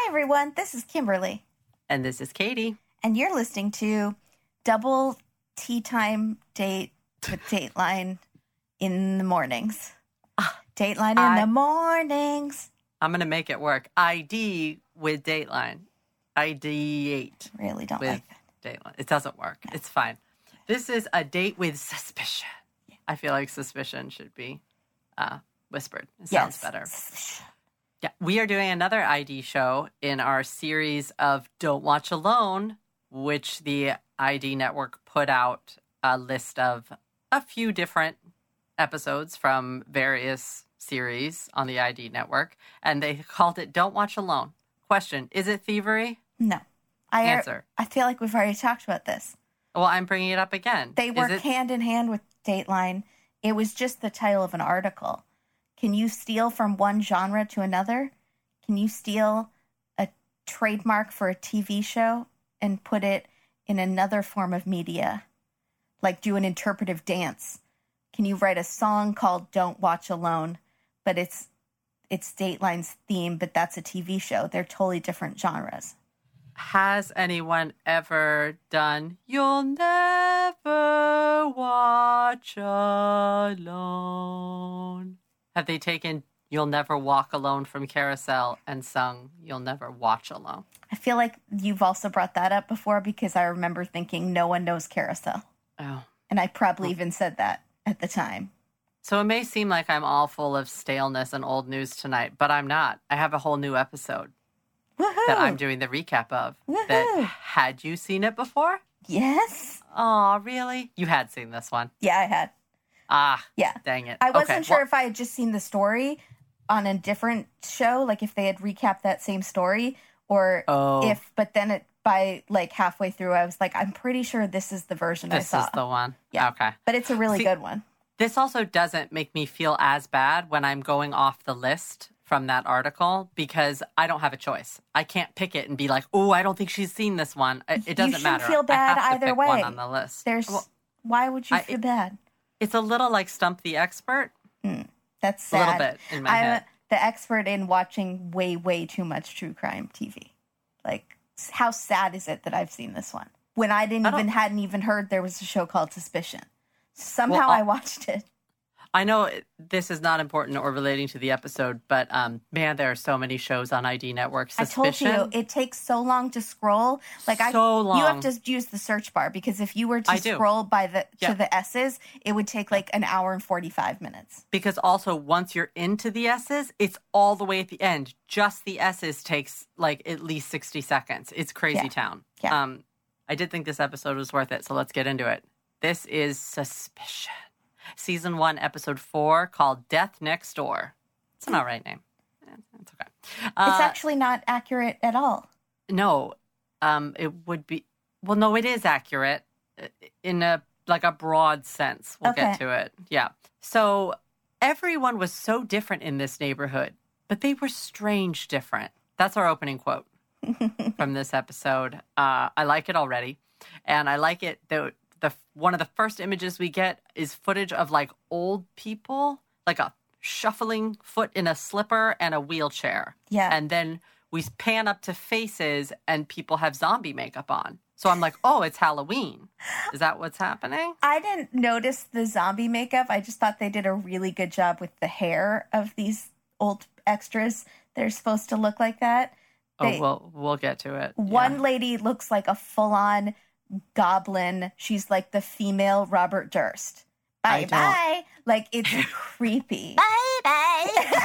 everyone, this is Kimberly. And this is Katie. And you're listening to Double Tea Time Date with Dateline in the mornings. Dateline in the mornings. I'm going to make it work. ID with Dateline. ID8. Really don't with like that. Dateline. It doesn't work. No. It's fine. This is a date with suspicion. Yeah. I feel like suspicion should be whispered. It sounds better. Yeah, we are doing another ID show in our series of Don't Watch Alone, which the ID Network put out a list of a few different episodes from various series on the ID Network, and they called it Don't Watch Alone. Question, is it thievery? No. Answer. I feel like we've already talked about this. Well, I'm bringing it up again. They work hand in hand with Dateline. It was just the title of an article. Can you steal from one genre to another? Can you steal a trademark for a TV show and put it in another form of media? Like do an interpretive dance? Can you write a song called Don't Watch Alone, but it's Dateline's theme, but that's a TV show? They're totally different genres. Has anyone ever done You'll Never Watch Alone? Have they taken You'll Never Walk Alone from Carousel and sung You'll Never Watch Alone? I feel like you've also brought that up before because I remember thinking no one knows Carousel. Oh. And I probably even said that at the time. So it may seem like I'm all full of staleness and old news tonight, but I'm not. I have a whole new episode that I'm doing the recap of. That, had you seen it before? Yes. Oh, really? You had seen this one? Yeah, I had. Yeah. Dang it. I wasn't sure if I had just seen the story on a different show, like if they had recapped that same story, or but then by like halfway through, I was like, I'm pretty sure this is the version I saw. This is the one? Yeah. Okay. But it's a really good one. This also doesn't make me feel as bad when I'm going off the list from that article because I don't have a choice. I can't pick it and be like, oh, I don't think she's seen this one. It doesn't matter. You shouldn't feel bad I have to either pick way. one on the list. Why would you feel bad? It's a little like Stump the Expert. That's sad. A little bit in my head. I'm the expert in watching way, way too much true crime TV. Like, how sad is it that I've seen this one? When I hadn't even heard there was a show called Suspicion. Somehow I watched it. I know this is not important or relating to the episode, but man, there are so many shows on ID Network. Suspicion. I told you, it takes so long to scroll. Long. You have to use the search bar because if you were to scroll to the S's, it would take like an hour and 45 minutes. Because also once you're into the S's, it's all the way at the end. Just the S's takes like at least 60 seconds. It's crazy town. Yeah. I did think this episode was worth it, so let's get into it. This is Suspicion. Season 1, Episode 4, called Death Next Door. It's an all right name. It's okay. It's actually not accurate at all. No. It would be... Well, no, it is accurate in a broad sense. We'll get to it. Yeah. So everyone was so different in this neighborhood, but they were strange different. That's our opening quote from this episode. I like it already. And I like it that one of the first images we get is footage of like old people, like a shuffling foot in a slipper and a wheelchair. Yeah. And then we pan up to faces and people have zombie makeup on. So I'm like, oh, it's Halloween. Is that what's happening? I didn't notice the zombie makeup. I just thought they did a really good job with the hair of these old extras. They're supposed to look like that. We'll get to it. One lady looks like a full-on goblin. She's like the female Robert Durst. Bye. Like, it's creepy. Bye.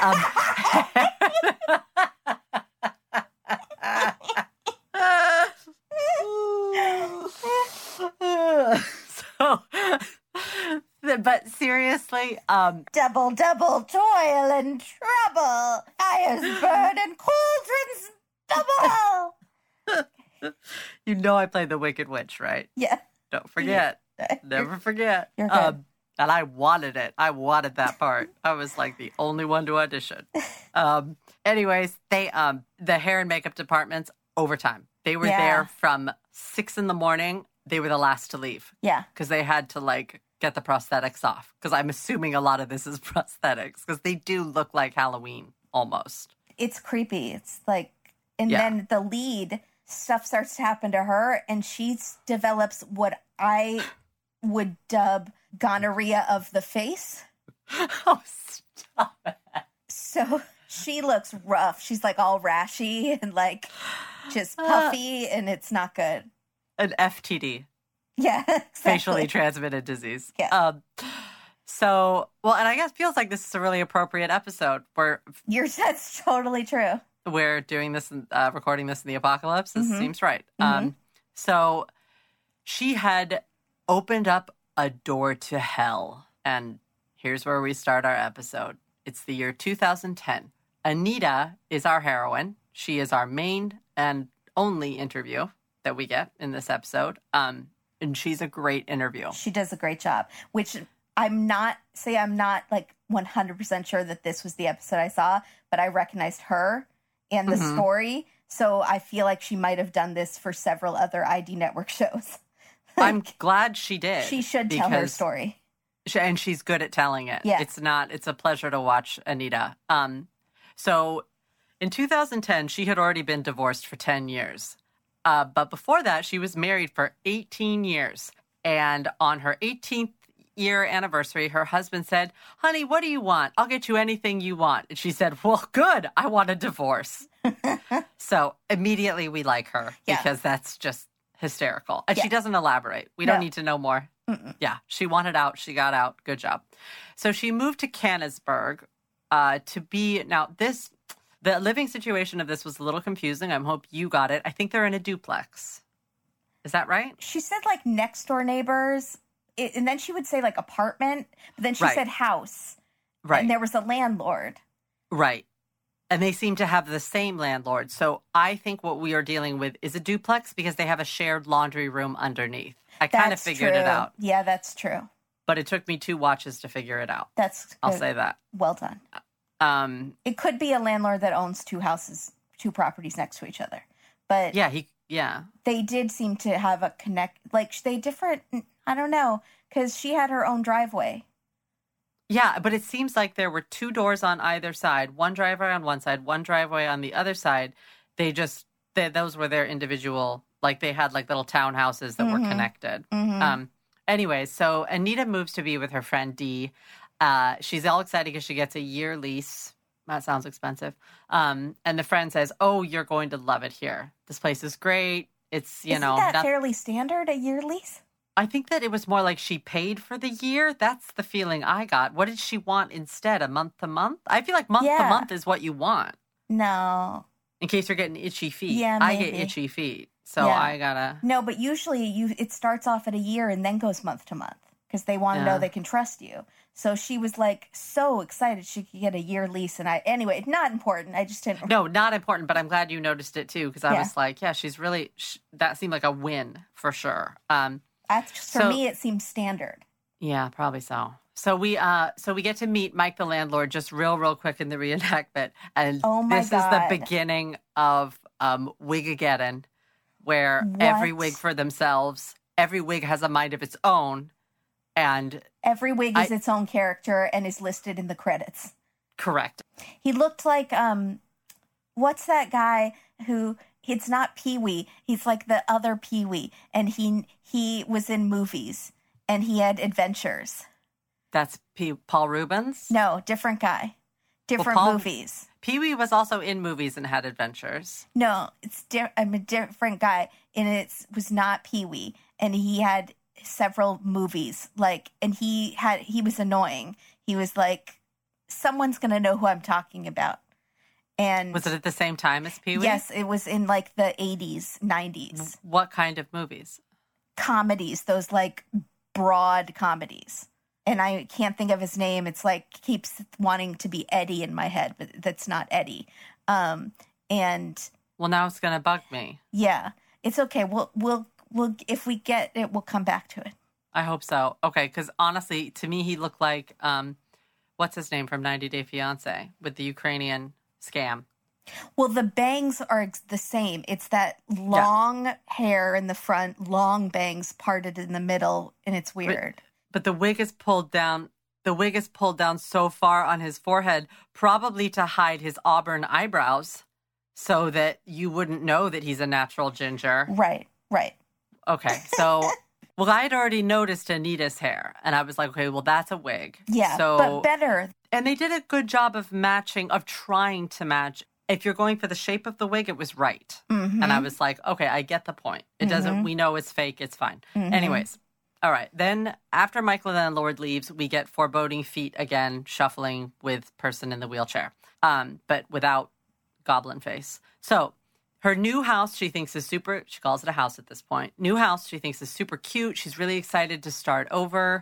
But seriously, double toil and trouble. Fires burn and cauldrons double. You know I played the Wicked Witch, right? Yeah. Don't forget. Never forget. You're good. And I wanted it. I wanted that part. I was like the only one to audition. Anyways, they the hair and makeup departments, overtime. They were there from 6 a.m. They were the last to leave. Yeah. Because they had to like get the prosthetics off. Because I'm assuming a lot of this is prosthetics. Because they do look like Halloween almost. It's creepy. It's like And Yeah. then the lead, stuff starts to happen to her, and she develops what I would dub gonorrhea of the face. Oh, stop it. So she looks rough. She's like all rashy and like just puffy, and it's not good. An FTD. Yeah, exactly. Facially transmitted disease. Yeah. So, well, and I guess feels like this is a really appropriate episode where That's totally true. we're doing this, recording this in the apocalypse. This seems right. So she had opened up a door to hell. And here's where we start our episode. It's the year 2010. Anita is our heroine. She is our main and only interview that we get in this episode. And she's a great interview. She does a great job, which I'm not like 100% sure that this was the episode I saw, but I recognized her and the story. So I feel like she might have done this for several other ID Network shows. I'm glad she did. She should tell her story. And she's good at telling it. Yeah. It's a pleasure to watch Anita. So in 2010, she had already been divorced for 10 years. But before that, she was married for 18 years. And on her 18th year anniversary, her husband said, "Honey, what do you want? I'll get you anything you want." And she said, "Well, good. I want a divorce." So immediately we like her because that's just hysterical. And she doesn't elaborate. We don't need to know more. Yeah, she wanted out. She got out. Good job. So she moved to Cannesburg to be, the living situation of this was a little confusing. I hope you got it. I think they're in a duplex. Is that right? She said like next door neighbors, and then she would say like apartment, but then she said house. Right. And there was a landlord. Right. And they seem to have the same landlord. So I think what we are dealing with is a duplex because they have a shared laundry room underneath. I kind of figured it out. Yeah, that's true. But it took me 2 watches to figure it out. I'll say that. Well done. It could be a landlord that owns 2 properties next to each other. But they did seem to have a I don't know, because she had her own driveway. Yeah, but it seems like there were 2 doors on either side, one driveway on one side, one driveway on the other side. Those were their individual, like they had like little townhouses that were connected. Anyway, so Anita moves to be with her friend Dee. She's all excited because she gets a year lease. That sounds expensive. And the friend says, "Oh, you're going to love it here. This place is great. It's, Isn't that fairly standard, a year lease? I think that it was more like she paid for the year. That's the feeling I got. What did she want instead? A month to month? I feel like month to month is what you want. No. In case you're getting itchy feet. Yeah, I get itchy feet. So I gotta. No, but usually it starts off at a year and then goes month to month because they want to know they can trust you. So she was like so excited she could get a year lease. And anyway, not important. I just didn't. No, not important. But I'm glad you noticed it too because I was like, she's really. That seemed like a win for sure. For me, it seems standard. Yeah, probably so. So we get to meet Mike the landlord just real quick in the reenactment, and this is the beginning of Wigageddon, where every wig for themselves, every wig has a mind of its own, and every wig is its own character and is listed in the credits. Correct. He looked like what's that guy who? It's not Pee-wee. He's like the other Pee-wee, and he was in movies and he had adventures. That's Paul Rubens? No, different guy. Different movies. Pee-wee was also in movies and had adventures. No, I'm a different guy, and it was not Pee-wee, and he had several movies. And he was annoying. He was like, someone's gonna know who I'm talking about. And was it at the same time as Pee-wee? Yes, it was in like the 80s, 90s. What kind of movies? Comedies, those like broad comedies. And I can't think of his name. It's like keeps wanting to be Eddie in my head, but that's not Eddie. And well, now it's gonna bug me. Yeah, it's okay. We'll if we get it, we'll come back to it. I hope so. Okay, because honestly, to me, he looked like what's his name from 90 Day Fiancé with the Ukrainian scam. Well, the bangs are the same. It's that long hair in the front, long bangs parted in the middle, and it's weird. But the wig is pulled down. The wig is pulled down so far on his forehead, probably to hide his auburn eyebrows. so that you wouldn't know that he's a natural ginger. Right. Okay, so, well, I had already noticed Anita's hair, and I was like, okay, well, that's a wig. Yeah, so, but better. And they did a good job of trying to match. If you're going for the shape of the wig, it was right. Mm-hmm. And I was like, okay, I get the point. It doesn't, we know it's fake, it's fine. Mm-hmm. Anyways, all right. Then after Michael the Landlord leaves, we get foreboding feet again, shuffling with person in the wheelchair, but without goblin face. So her new house, she thinks is super, she calls it a house at this point. New house, she thinks is super cute. She's really excited to start over.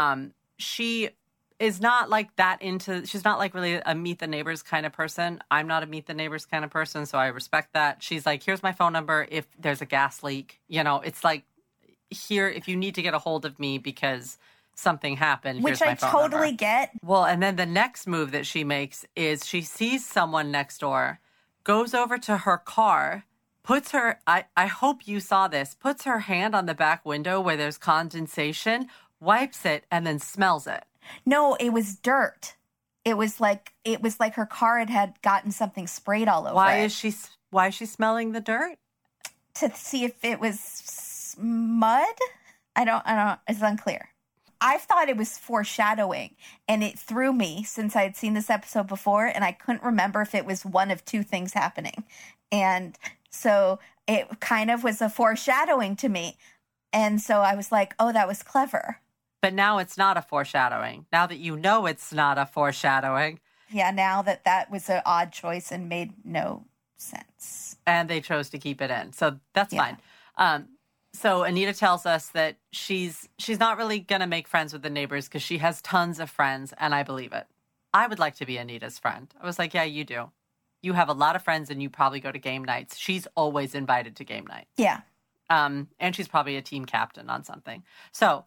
She is not like that she's not like really a meet the neighbors kind of person. I'm not a meet the neighbors kind of person, so I respect that. She's like, here's my phone number if there's a gas leak. It's like, here, if you need to get a hold of me because something happened, which here's my phone number. Totally get. Well, and then the next move that she makes is she sees someone next door, goes over to her car, puts her, I hope you saw this, puts her hand on the back window where there's condensation, wipes it, and then smells it. No, it was dirt. It was like her car had gotten something sprayed all over Why it. is she smelling the dirt? To see if it was mud? I don't, it's unclear. I thought it was foreshadowing, and it threw me since I had seen this episode before, and I couldn't remember if it was one of two things happening. And so it kind of was a foreshadowing to me. And so I was like, oh, that was clever. But now it's not a foreshadowing. Now that you know it's not a foreshadowing. Yeah, now that was an odd choice and made no sense. And they chose to keep it in. So that's fine. So Anita tells us that she's not really going to make friends with the neighbors because she has tons of friends, and I believe it. I would like to be Anita's friend. I was like, yeah, you do. You have a lot of friends, and you probably go to game nights. She's always invited to game nights. Yeah. And she's probably a team captain on something. So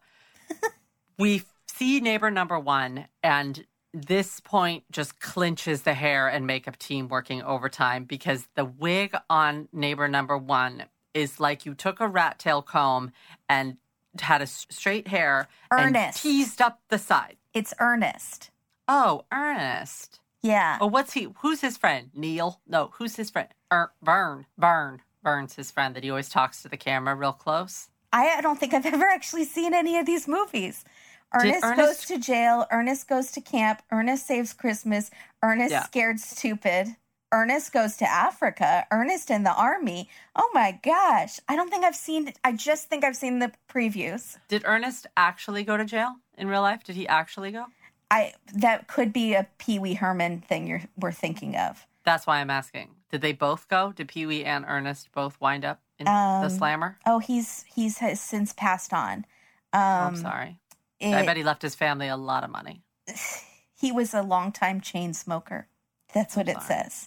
we see neighbor number one, and this point just clinches the hair and makeup team working overtime because the wig on neighbor number one is like you took a rat tail comb and had a straight hair and teased up the side. It's Ernest. Oh, Ernest. Yeah. Oh, who's his friend? Neil? No, who's his friend? Vern. Vern's his friend that he always talks to the camera real close. I don't think I've ever actually seen any of these movies. Ernest goes to jail. Ernest goes to camp. Ernest saves Christmas. Ernest scared stupid. Ernest goes to Africa. Ernest in the army. Oh my gosh. I don't think I've seen it. I just think I've seen the previews. Did Ernest actually go to jail in real life? Did he actually go? That could be a Pee Wee Herman thing we're thinking of. That's why I'm asking. Did they both go? Did Pee Wee and Ernest both wind up in the slammer? Oh, he's has since passed on. I'm sorry. I bet he left his family a lot of money. He was a longtime chain smoker. That's what it says.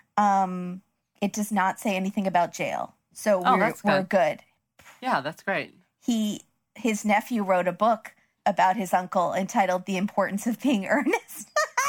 It does not say anything about jail. So we're good. Yeah, that's great. His nephew wrote a book about his uncle entitled The Importance of Being Earnest.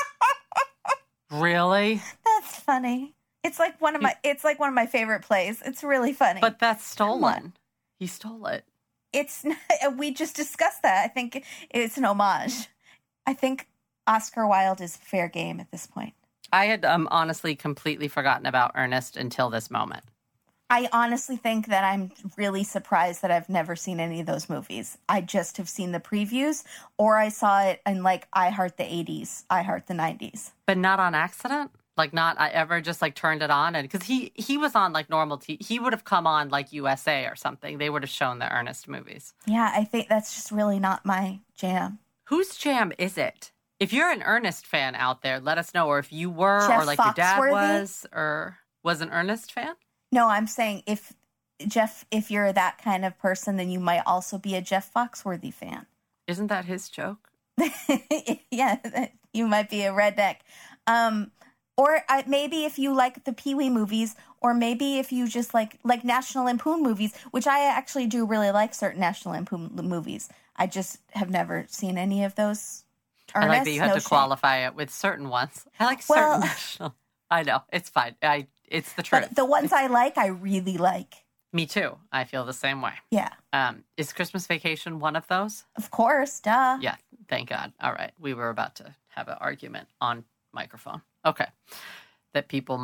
Really? That's funny. It's like one of my favorite plays. It's really funny. But that's stolen. He stole it. It's not, we just discussed that. I think it's an homage. I think Oscar Wilde is fair game at this point. I had honestly completely forgotten about Ernest until this moment. I honestly think that I'm really surprised that I've never seen any of those movies. I just have seen the previews, or I saw it in like I Heart the 80s, I Heart the 90s. But not on accident? Like not I ever just like turned it on? And because he was on like normal TV. He would have come on like USA or something. They would have shown the Ernest movies. Yeah, I think that's just really not my jam. Whose jam is it? If you're an Ernest fan out there, let us know. Or if you were, Jeff or like your dad Foxworthy? was an Ernest fan? No, I'm saying if you're that kind of person, then you might also be a Jeff Foxworthy fan. Isn't that his joke? Yeah, you might be a redneck. Or maybe if you like the Pee Wee movies, or maybe if you just like National Lampoon movies, which I actually do really like certain National Lampoon movies. I just have never seen any of those. Ernest, I like that you had to qualify it with certain ones. I like certain national. I know. It's fine. It's the truth. But the ones I like, I really like. Me too. I feel the same way. Yeah. Is Christmas Vacation one of those? Of course. Duh. Yeah. Thank God. All right. We were about to have an argument on microphone. Okay. That people might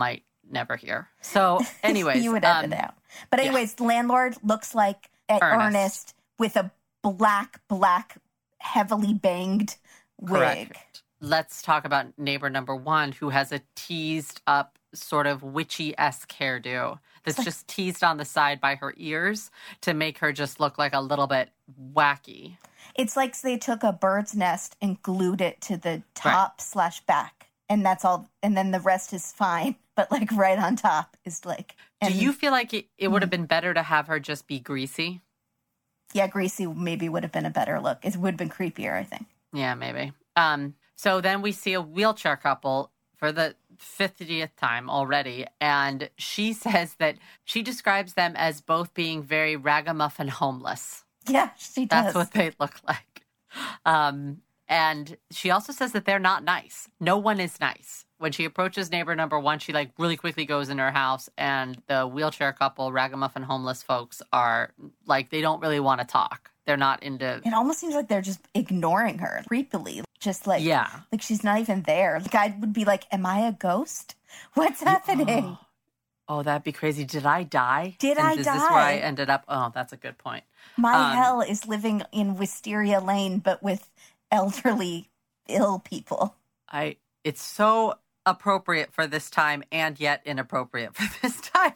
never hear. So anyways. You would edit it out. But anyways, the landlord looks like Ernest with a black, heavily banged wig. Correct. Let's talk about neighbor number 1, who has a teased up sort of witchy-esque hairdo that's just teased on the side by her ears to make her just look like a little bit wacky. It's like they took a bird's nest and glued it to the top / back. And that's all. And then the rest is fine. But like right on top is like. Do you feel like it would have been better to have her just be greasy? Yeah, greasy maybe would have been a better look. It would have been creepier, I think. Yeah, maybe. So then we see a wheelchair couple for the 50th time already. And she says that she describes them as both being very ragamuffin homeless. Yeah, she does. That's what they look like. And she also says that they're not nice. No one is nice. When she approaches neighbor number 1, she like really quickly goes in her house, and the wheelchair couple, ragamuffin homeless folks, are like, they don't really want to talk. They're not into... It almost seems like they're just ignoring her creepily. Just like, like she's not even there. Like I would be like, am I a ghost? What's happening? Oh, that'd be crazy. Did I die? Is this where I ended up? Oh, that's a good point. My hell is living in Wisteria Lane, but with elderly, ill people. It's so appropriate for this time and yet inappropriate for this time.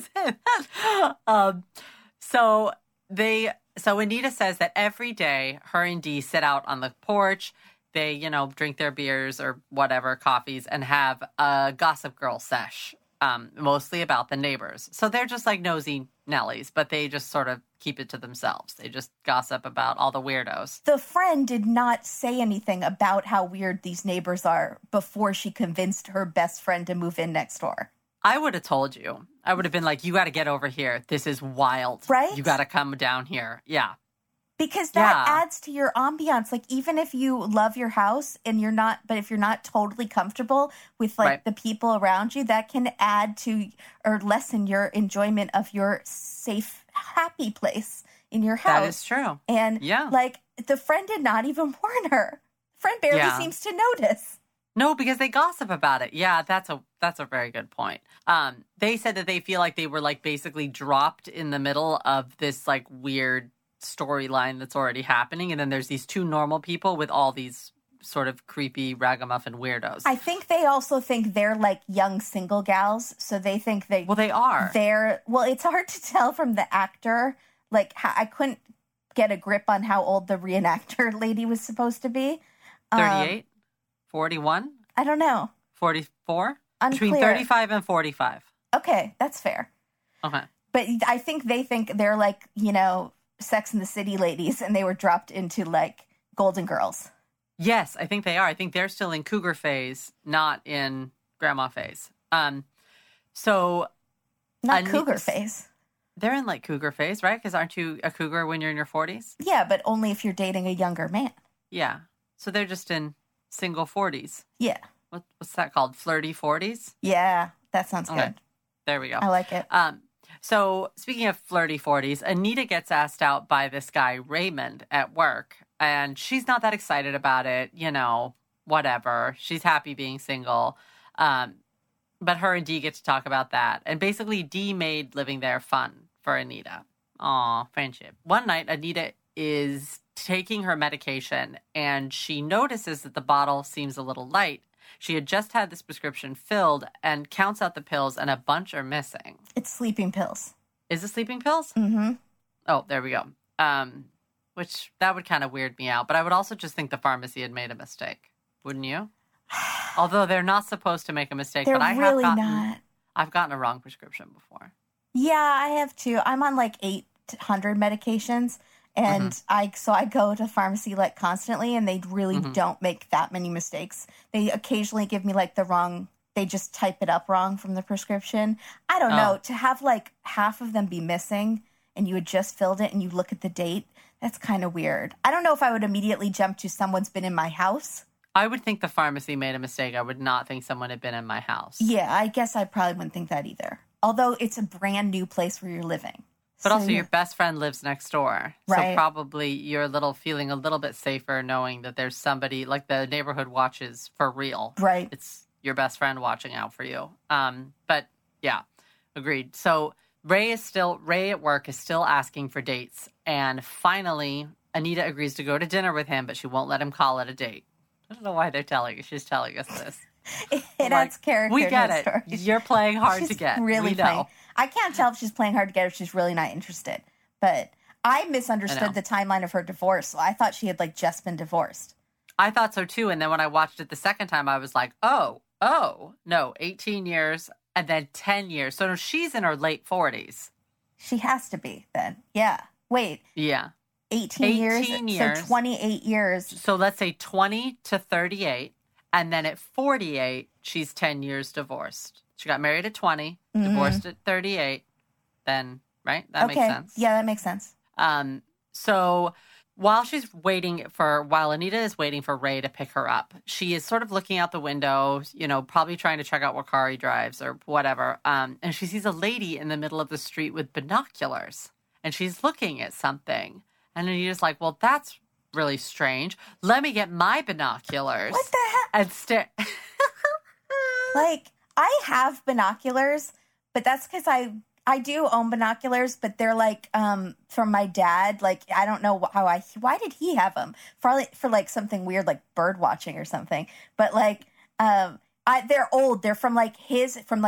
So Anita says that every day her and Dee sit out on the porch. They, drink their beers or whatever, coffees, and have a Gossip Girl sesh, mostly about the neighbors. So they're just like nosy Nellies, but they just sort of keep it to themselves. They just gossip about all the weirdos. The friend did not say anything about how weird these neighbors are before she convinced her best friend to move in next door. I would have told you. I would have been like, you got to get over here. This is wild. Right? You got to come down here. Yeah. Because that adds to your ambiance. Like, even if you love your house and you're not, but if you're not totally comfortable with like the people around you, that can add to or lessen your enjoyment of your safe, happy place in your house. That is true. And like the friend did not even warn her. Friend barely seems to notice. No, because they gossip about it. Yeah, that's a very good point. They said that they feel like they were like basically dropped in the middle of this like weird storyline that's already happening, and then there's these 2 normal people with all these sort of creepy ragamuffin weirdos. I think they also think they're like young single gals, so they think they are. It's hard to tell from the actor. Like, I couldn't get a grip on how old the reenactor lady was supposed to be. 38? 41? I don't know. 44? Unclear. Between 35 and 45. Okay, that's fair. Okay. But I think they think they're like, Sex and the City ladies, and they were dropped into like Golden Girls. Yes, I think they are. I think they're still in cougar phase, not in grandma phase. So not cougar phase. They're in like cougar phase, right? Because aren't you a cougar when you're in your 40s? Yeah, but only if you're dating a younger man. Yeah. So they're just in single 40s. Yeah. What's that called? Flirty 40s? Yeah, that sounds good. There we go. I like it. So speaking of flirty 40s, Anita gets asked out by this guy, Raymond, at work. And she's not that excited about it, whatever. She's happy being single. But her and Dee get to talk about that. And basically, Dee made living there fun for Anita. Aw, friendship. One night, Anita is taking her medication, and she notices that the bottle seems a little light. She had just had this prescription filled and counts out the pills, and a bunch are missing. It's sleeping pills. Is it sleeping pills? Mm-hmm. Oh, there we go. Which, that would kind of weird me out. But I would also just think the pharmacy had made a mistake. Wouldn't you? Although they're not supposed to make a mistake. They're but I really have not. I've gotten a wrong prescription before. Yeah, I have too. I'm on like 800 medications. And I go to the pharmacy like constantly, and they really don't make that many mistakes. They occasionally give me like they just type it up wrong from the prescription. I don't know. To have like half of them be missing and you had just filled it and you look at the date, that's kind of weird. I don't know if I would immediately jump to someone's been in my house. I would think the pharmacy made a mistake. I would not think someone had been in my house. Yeah, I guess I probably wouldn't think that either. Although it's a brand new place where you're living. But also your best friend lives next door. Right. So probably you're feeling a little bit safer knowing that there's somebody, like the neighborhood watches for real. Right. It's your best friend watching out for you. But Yeah, agreed. So Ray at work is still asking for dates. And finally, Anita agrees to go to dinner with him, but she won't let him call it a date. I don't know why she's telling us this. It adds character. We get it. Story. You're playing hard to get. Really we know. I can't tell if she's playing hard to get or if she's really not interested. But I misunderstood the timeline of her divorce. So I thought she had like just been divorced. I thought so too. And then when I watched it the second time, I was like, oh, no, 18 years and then 10 years. So no, she's in her late 40s. She has to be then. Yeah. Wait. Yeah. 18 years. So 28 years. So let's say 20 to 38. And then at 48, she's 10 years divorced. She got married at 20, divorced at 38. Then, right? That makes sense. Yeah, that makes sense. So while Anita is waiting for Ray to pick her up, she is sort of looking out the window, probably trying to check out what car he drives or whatever. And she sees a lady in the middle of the street with binoculars. And she's looking at something. And Anita's like, well, that's really strange. Let me get my binoculars. What the heck? And stare. Like, I have binoculars, but that's because I do own binoculars, but they're like from my dad. Like, I don't know why did he have them? For like something weird, like bird watching or something. But like, they're old. They're from like the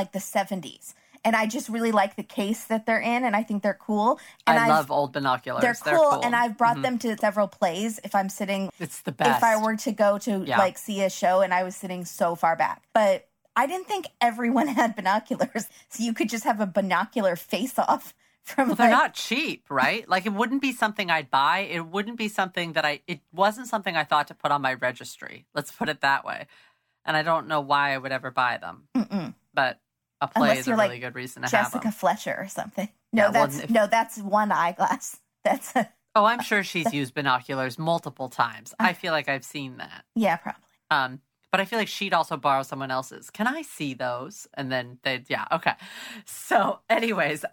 70s. And I just really like the case that they're in, and I think they're cool. And I love old binoculars. They're cool, and I've brought them to several plays if I'm sitting. It's the best. If I were to go to like see a show and I was sitting so far back. But I didn't think everyone had binoculars, so you could just have a binocular face-off from. Well, they're not cheap, right? Like, it wouldn't be something I'd buy. It wouldn't be something it wasn't something I thought to put on my registry. Let's put it that way. And I don't know why I would ever buy them. But a play is a really good reason to have them. Jessica Fletcher or something. No, that's one eyeglass. That's Oh, I'm sure she's used binoculars multiple times. I feel like I've seen that. Yeah, probably. But I feel like she'd also borrow someone else's. Can I see those? And then okay. So anyways,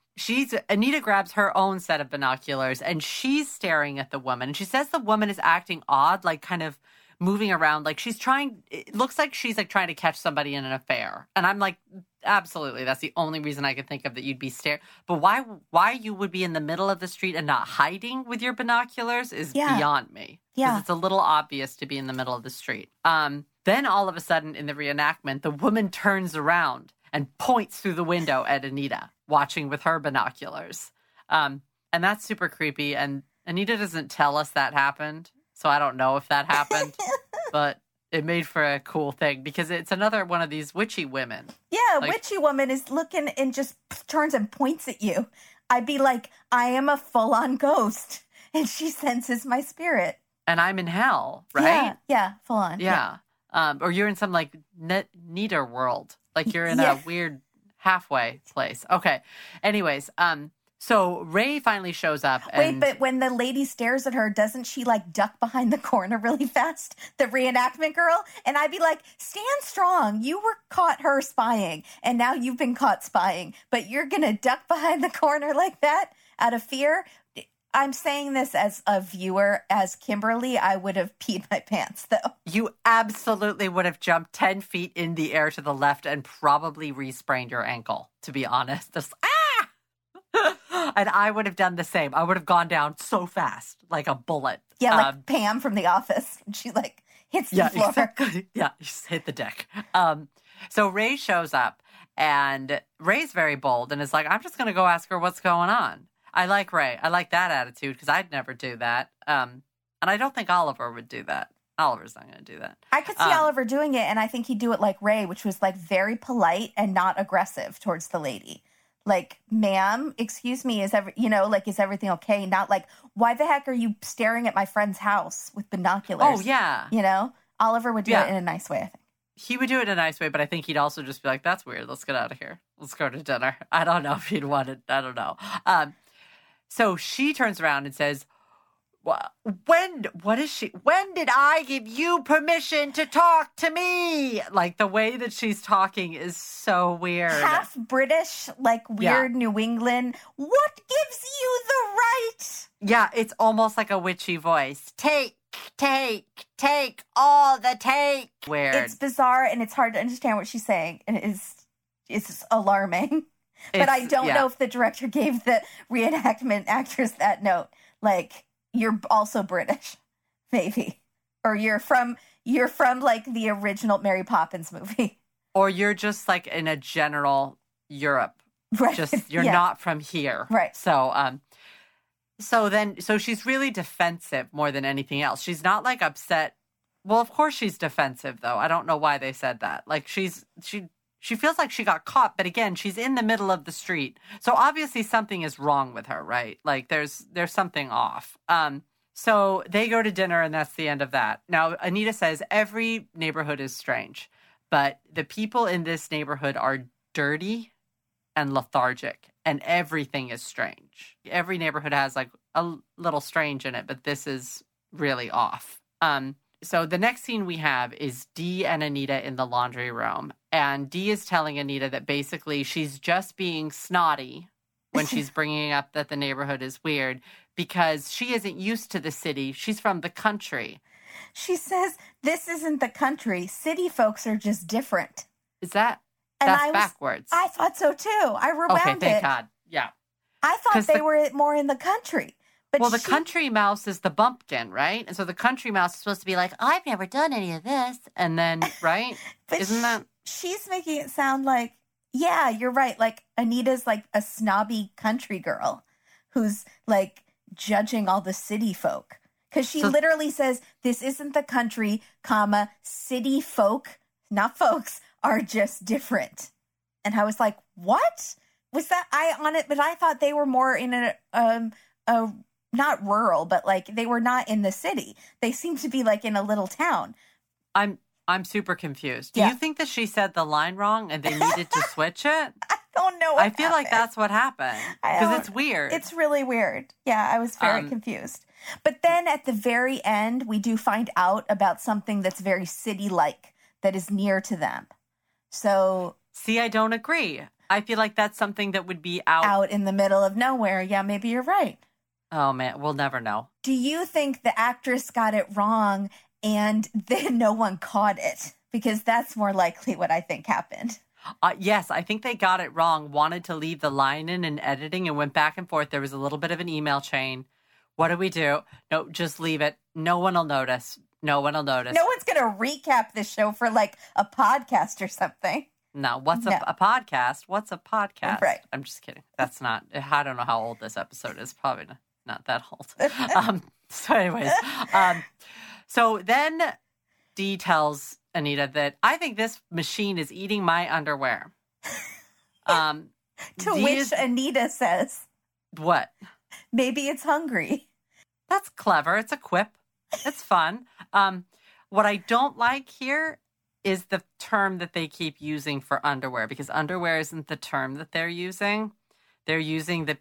Anita grabs her own set of binoculars and she's staring at the woman. And she says the woman is acting odd, like kind of moving around. Like it looks like she's like trying to catch somebody in an affair. And I'm like, absolutely. That's the only reason I could think of that you'd be staring. But why you would be in the middle of the street and not hiding with your binoculars is beyond me. Because it's a little obvious to be in the middle of the street. Then all of a sudden in the reenactment, the woman turns around and points through the window at Anita, watching with her binoculars. And that's super creepy. And Anita doesn't tell us that happened. So I don't know if that happened. But it made for a cool thing because it's another one of these witchy women. Yeah, witchy woman is looking and just turns and points at you. I'd be like, I am a full-on ghost. And she senses my spirit. And I'm in hell, right? Yeah, full on. Yeah. Or you're in some like neater world. Like you're in a weird halfway place. Okay. Anyways, so Ray finally shows up. Wait, but when the lady stares at her, doesn't she like duck behind the corner really fast? The reenactment girl? And I'd be like, stand strong. You were caught her spying and now you've been caught spying, but you're going to duck behind the corner like that out of fear? I'm saying this as a viewer. As Kimberly, I would have peed my pants, though. You absolutely would have jumped 10 feet in the air to the left and probably re-sprained your ankle, to be honest. Just, and I would have done the same. I would have gone down so fast, like a bullet. Yeah, like Pam from The Office. She, like, hits the floor. Exactly. Yeah, you just hit the deck. So Ray shows up, and Ray's very bold and is like, I'm just going to go ask her what's going on. I like Ray. I like that attitude because I'd never do that. And I don't think Oliver would do that. Oliver's not going to do that. I could see Oliver doing it, and I think he'd do it like Ray, which was like very polite and not aggressive towards the lady. Like, ma'am, excuse me, is everything okay? Not like, why the heck are you staring at my friend's house with binoculars? Oh, yeah. Oliver would do it in a nice way, I think. He would do it in a nice way, but I think he'd also just be like, that's weird. Let's get out of here. Let's go to dinner. I don't know if he'd want it. I don't know. So she turns around and says, when did I give you permission to talk to me? Like the way that she's talking is so weird. Half British, like weird New England. What gives you the right? Yeah, it's almost like a witchy voice. Take all the take. Weird. It's bizarre and it's hard to understand what she's saying. And it is is alarming. But I don't know if the director gave the reenactment actress that note. Like, you're also British, maybe. Or you're from like the original Mary Poppins movie. Or you're just like in a general Europe. Right. Just you're not from here. Right. So so she's really defensive more than anything else. She's not like upset. Well, of course she's defensive though. I don't know why they said that. Like she feels like she got caught, but again, she's in the middle of the street. So obviously something is wrong with her, right? Like there's something off. So they go to dinner and that's the end of that. Now, Anita says every neighborhood is strange, but the people in this neighborhood are dirty and lethargic and everything is strange. Every neighborhood has like a little strange in it, but this is really off. So the next scene we have is Dee and Anita in the laundry room. And Dee is telling Anita that basically she's just being snotty when she's bringing up that the neighborhood is weird because she isn't used to the city. She's from the country. She says, this isn't the country. City folks are just different. Is that? That's backwards. I thought so too. I rewound it. Okay, thank God. Yeah. I thought they were more in the country. But the country mouse is the bumpkin, right? And so the country mouse is supposed to be like, I've never done any of this. And then, right? Isn't that? She's making it sound like, yeah, you're right. Like Anita's like a snobby country girl who's like judging all the city folk. Because she literally says, this isn't the country, comma, city folk, not folks, are just different. And I was like, what? Was that eye on it? But I thought they were more in a not rural, but like they were not in the city. They seemed to be like in a little town. I'm super confused. Do you think that she said the line wrong and they needed to switch it? I don't know. I feel like that's what happened because it's weird. It's really weird. Yeah, I was very confused. But then at the very end, we do find out about something that's very city-like that is near to them. So, see, I don't agree. I feel like that's something that would be out in the middle of nowhere. Yeah, maybe you're right. Oh, man, we'll never know. Do you think the actress got it wrong and then no one caught it? Because that's more likely what I think happened. Yes, I think they got it wrong, wanted to leave the line in editing and went back and forth. There was a little bit of an email chain. What do we do? No, just leave it. No one will notice. No one will notice. No one's going to recap the show for like a podcast or something. No, what's a podcast? What's a podcast? Right. I'm just kidding. That's not, I don't know how old this episode is. Probably not that old. So anyways, so then Dee tells Anita that I think this machine is eating my underwear. To which Anita says, what? Maybe it's hungry. That's clever. It's a quip. It's fun. What I don't like here is the term that they keep using for underwear, because underwear isn't the term that they're using. They're using the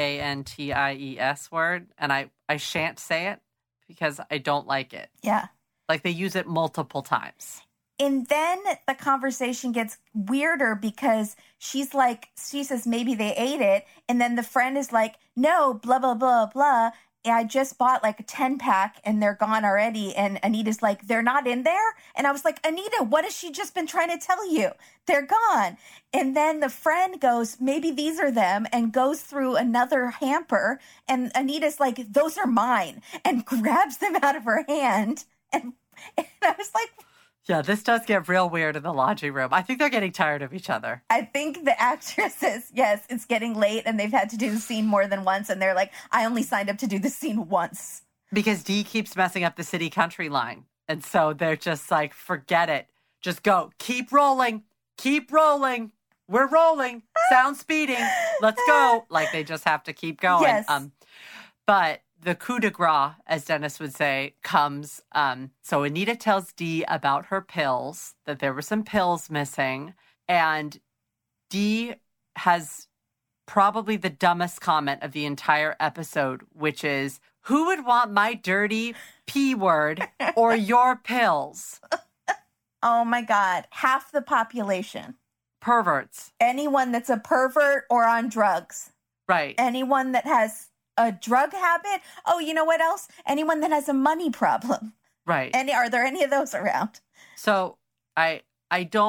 panties word, and I shan't say it because I don't like it. Yeah. Like they use it multiple times. And then the conversation gets weirder because she says maybe they ate it. And then the friend is like, no, blah, blah, blah, blah. I just bought like a 10-pack and they're gone already. And Anita's like, they're not in there? And I was like, Anita, what has she just been trying to tell you? They're gone. And then the friend goes, maybe these are them, and goes through another hamper. And Anita's like, those are mine, and grabs them out of her hand. And I was like, yeah, this does get real weird in the laundry room. I think they're getting tired of each other. I think the actresses, yes, it's getting late and they've had to do the scene more than once. And they're like, I only signed up to do the scene once. Because Dee keeps messing up the city country line. And so they're just like, forget it. Just go. Keep rolling. Keep rolling. We're rolling. Sound speeding. Let's go. Like they just have to keep going. Yes. But the coup de grace, as Dennis would say, comes. So Anita tells Dee about her pills, that there were some pills missing. And Dee has probably the dumbest comment of the entire episode, which is, who would want my dirty P word or your pills? Oh my God. Half the population. Perverts. Anyone that's a pervert or on drugs. Right. Anyone that has a drug habit. Oh, you know what else? Anyone that has a money problem. Right. Are there any of those around? So I don't,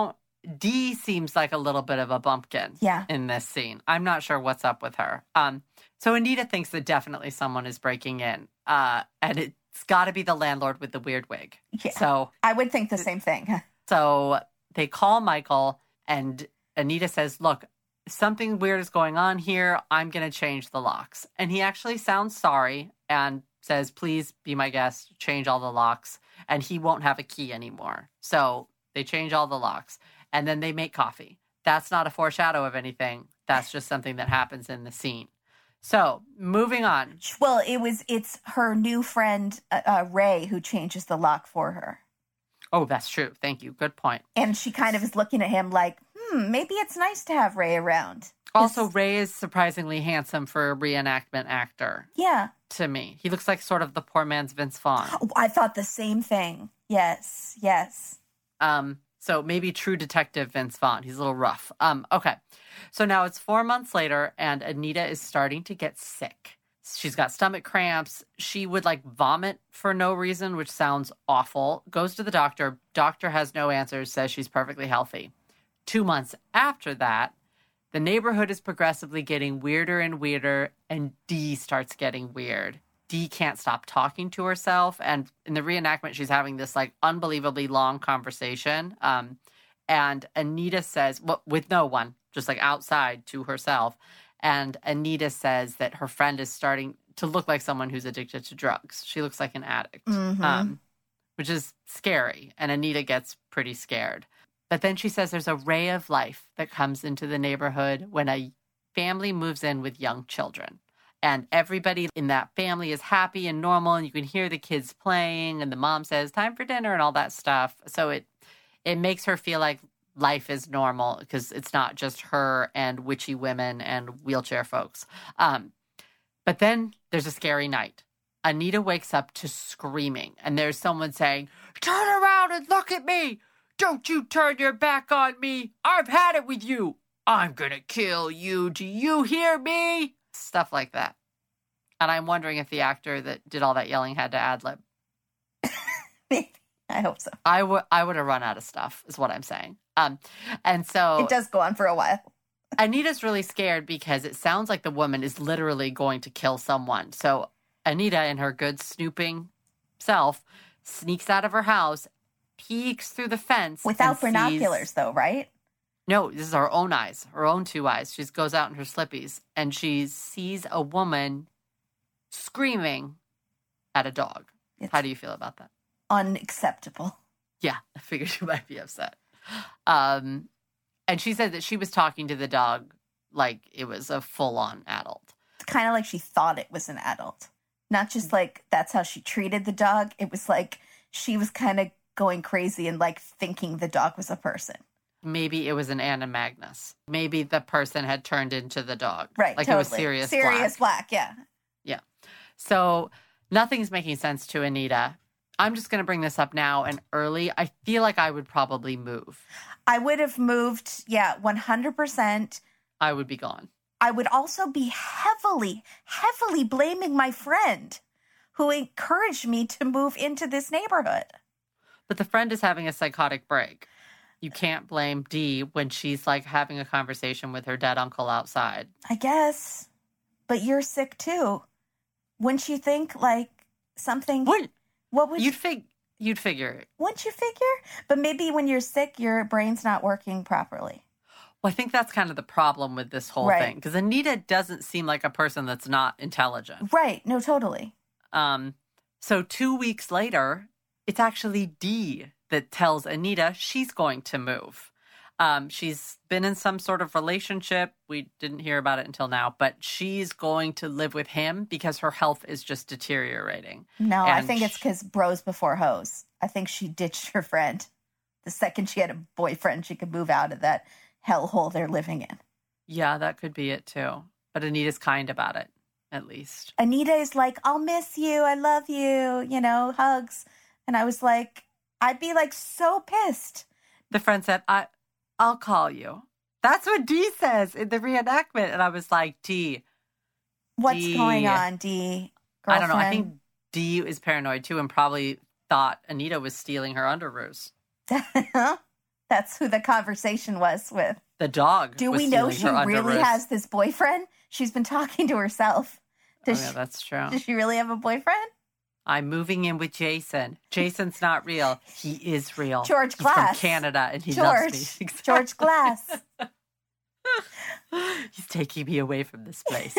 Dee seems like a little bit of a bumpkin in this scene. I'm not sure what's up with her. So Anita thinks that definitely someone is breaking in. And it's got to be the landlord with the weird wig. Yeah, so I would think the same thing. So they call Michael, and Anita says, look, something weird is going on here. I'm going to change the locks. And he actually sounds sorry and says, please be my guest, change all the locks. And he won't have a key anymore. So they change all the locks. And then they make coffee. That's not a foreshadow of anything. That's just something that happens in the scene. So moving on. Well, it's her new friend, Ray, who changes the lock for her. Oh, that's true. Thank you. Good point. And she kind of is looking at him like, maybe it's nice to have Ray around. Also, Ray is surprisingly handsome for a reenactment actor. Yeah. To me. He looks like sort of the poor man's Vince Vaughn. Oh, I thought the same thing. Yes. So maybe true detective Vince Vaughn. He's a little rough. Okay. So now it's 4 months later, and Anita is starting to get sick. She's got stomach cramps. She would vomit for no reason, which sounds awful. Goes to the doctor. Doctor has no answers, says she's perfectly healthy. 2 months after that, the neighborhood is progressively getting weirder and weirder, and Dee starts getting weird. Dee can't stop talking to herself, and in the reenactment, she's having this unbelievably long conversation. And Anita says, with no one, just outside to herself. And Anita says that her friend is starting to look like someone who's addicted to drugs. She looks like an addict, which is scary. And Anita gets pretty scared. But then she says there's a ray of life that comes into the neighborhood when a family moves in with young children. And everybody in that family is happy and normal. And you can hear the kids playing. And the mom says, time for dinner and all that stuff. So it makes her feel like life is normal because it's not just her and witchy women and wheelchair folks. But then there's a scary night. Anita wakes up to screaming, and there's someone saying, turn around and look at me. Don't you turn your back on me. I've had it with you. I'm going to kill you. Do you hear me? Stuff like that. And I'm wondering if the actor that did all that yelling had to ad-lib. Maybe. I hope so. I would have run out of stuff, is what I'm saying. And so it does go on for a while. Anita's really scared because it sounds like the woman is literally going to kill someone. So Anita, in her good snooping self, sneaks out of her house, peeks through the fence. Without binoculars, though, right? No, this is her own eyes, her own two eyes. She goes out in her slippies, and she sees a woman screaming at a dog. How do you feel about that? Unacceptable. Yeah, I figured you might be upset. And she said that she was talking to the dog like it was a full-on adult. Kind of like she thought it was an adult. Not just that's how she treated the dog. It was like she was kind of going crazy and thinking the dog was a person. Maybe it was an Anna Magnus. Maybe the person had turned into the dog. Right, totally. It was Sirius Black. Sirius Black, yeah. Yeah. So nothing's making sense to Anita. I'm just going to bring this up now and early. I feel like I would probably move. I would have moved, 100%. I would be gone. I would also be heavily, heavily blaming my friend who encouraged me to move into this neighborhood. But the friend is having a psychotic break. You can't blame Dee when she's having a conversation with her dead uncle outside. I guess. But you're sick too. Wouldn't you think something... What would you'd figure? Wouldn't you figure? But maybe when you're sick, your brain's not working properly. Well, I think that's kind of the problem with this whole thing. Because Anita doesn't seem like a person that's not intelligent. Right. No, totally. So 2 weeks later, it's actually Dee that tells Anita she's going to move. She's been in some sort of relationship. We didn't hear about it until now, but she's going to live with him because her health is just deteriorating. No, I think it's because bros before hoes. I think she ditched her friend. The second she had a boyfriend, she could move out of that hellhole they're living in. Yeah, that could be it too. But Anita's kind about it, at least. Anita is like, I'll miss you. I love you. Hugs. And I was like, I'd be so pissed. The friend said, I'll call you. That's what Dee says in the reenactment. And I was like, Dee. What's going on, Dee? I don't know. I think Dee is paranoid too and probably thought Anita was stealing her underoos. That's who the conversation was with. The dog. Do we know she really has this boyfriend? She's been talking to herself. That's true. Does she really have a boyfriend? I'm moving in with Jason. Jason's not real. He is real. George Glass. He's from Canada, and he loves me. Exactly. George Glass. He's taking me away from this place.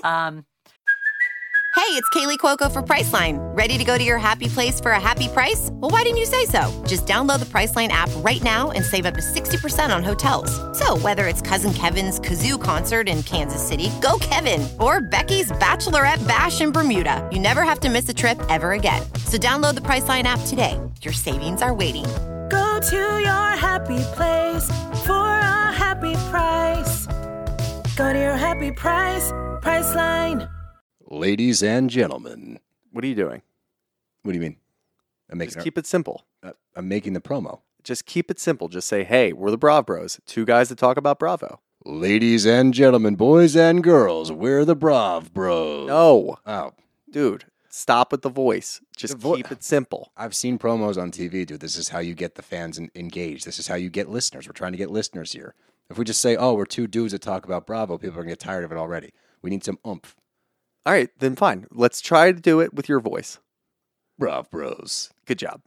Hey, it's Kaylee Cuoco for Priceline. Ready to go to your happy place for a happy price? Well, why didn't you say so? Just download the Priceline app right now and save up to 60% on hotels. So whether it's Cousin Kevin's Kazoo Concert in Kansas City, go Kevin, or Becky's Bachelorette Bash in Bermuda, you never have to miss a trip ever again. So download the Priceline app today. Your savings are waiting. Go to your happy place for a happy price. Go to your happy price, Priceline. Ladies and gentlemen. What are you doing? What do you mean? Just keep it simple. I'm making the promo. Just keep it simple. Just say, hey, we're the Brav Bros. Two guys that talk about Bravo. Ladies and gentlemen, boys and girls, we're the Brav Bros. No. Oh. Dude, stop with the voice. Just keep it simple. I've seen promos on TV, dude. This is how you get the fans engaged. This is how you get listeners. We're trying to get listeners here. If we just say, oh, we're two dudes that talk about Bravo, people are going to get tired of it already. We need some oomph. All right, then fine. Let's try to do it with your voice. Brav Bros. Good job.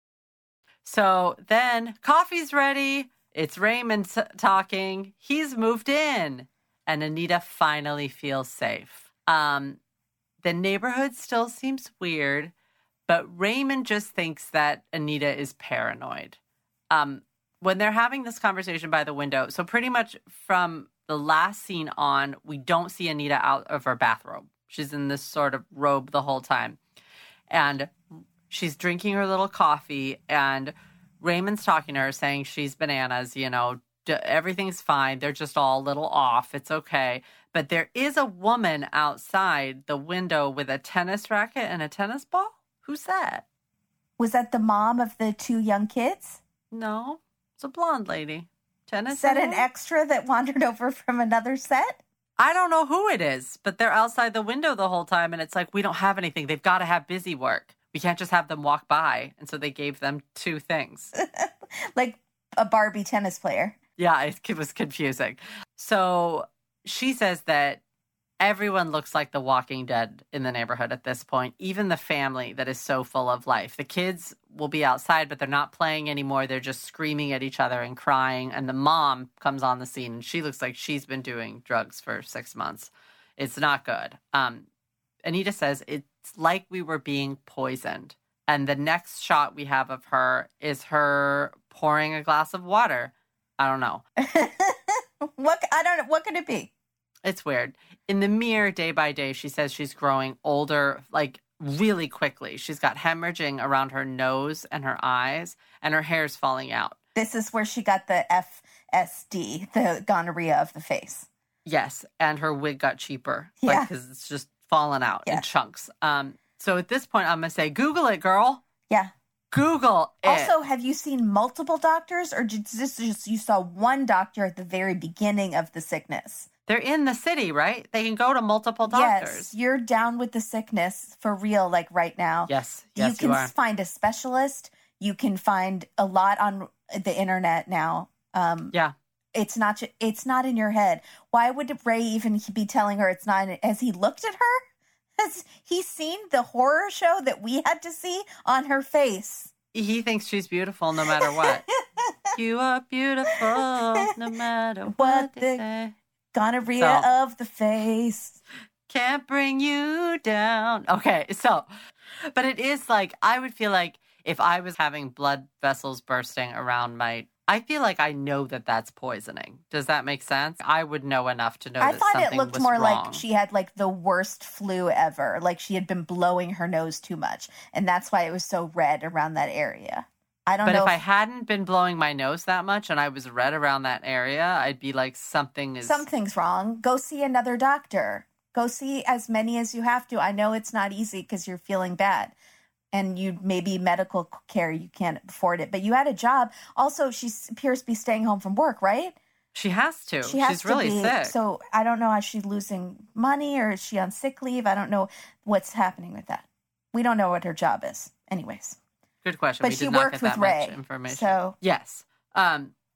So then coffee's ready. It's Raymond talking. He's moved in. And Anita finally feels safe. The neighborhood still seems weird, but Raymond just thinks that Anita is paranoid. When they're having this conversation by the window, so pretty much from the last scene on, we don't see Anita out of her bathrobe. She's in this sort of robe the whole time. And she's drinking her little coffee, and Raymond's talking to her, saying she's bananas, everything's fine. They're just all a little off. It's okay. But there is a woman outside the window with a tennis racket and a tennis ball. Who's that? Was that the mom of the two young kids? No, it's a blonde lady. Tennis. Is that an extra that wandered over from another set? I don't know who it is, but they're outside the window the whole time, and it's like, we don't have anything. They've got to have busy work. We can't just have them walk by. And so they gave them two things. Like a Barbie tennis player. Yeah, it was confusing. So she says that everyone looks like the Walking Dead in the neighborhood at this point, even the family that is so full of life. The kids will be outside, but they're not playing anymore. They're just screaming at each other and crying. And the mom comes on the scene, and she looks like she's been doing drugs for 6 months. It's not good. Anita says it's like we were being poisoned. And the next shot we have of her is her pouring a glass of water. I don't know. I don't know. What could it be? It's weird. In the mirror, day by day, she says she's growing older, like really quickly. She's got hemorrhaging around her nose and her eyes, and her hair's falling out. This is where she got the FSD, the gonorrhea of the face. Yes, and her wig got cheaper. Yeah. Because it's just fallen out in chunks. So at this point, I'm going to say, Google it, girl. Yeah. Google it. Also, have you seen multiple doctors, or just you saw one doctor at the very beginning of the sickness? They're in the city, right? They can go to multiple doctors. Yes, you're down with the sickness for real, like right now. Yes, you can are. find a specialist. You can find a lot on the internet now. Yeah. It's not in your head. Why would Ray even be telling her it's not? Has he looked at her? Has he seen the horror show that we had to see on her face? He thinks she's beautiful no matter what. You are beautiful no matter what they say. Gonorrhea of the face. Can't bring you down. Okay, so, but it is like, I would feel like if I was having blood vessels bursting around I feel like I know that that's poisoning. Does that make sense? I would know enough to know that something was wrong. I thought it looked more like she had like the worst flu ever. Like she had been blowing her nose too much. And that's why it was so red around that area. I don't know. But if I hadn't been blowing my nose that much and I was red around that area, I'd be like, something's wrong. Go see another doctor. Go see as many as you have to. I know it's not easy because you're feeling bad. And you maybe medical care, you can't afford it. But you had a job. Also, she appears to be staying home from work, right? She has to. She's really sick. So I don't know, is she losing money or is she on sick leave? I don't know what's happening with that. We don't know what her job is. Anyways. Good question. But she worked with Ray. Information. So yes.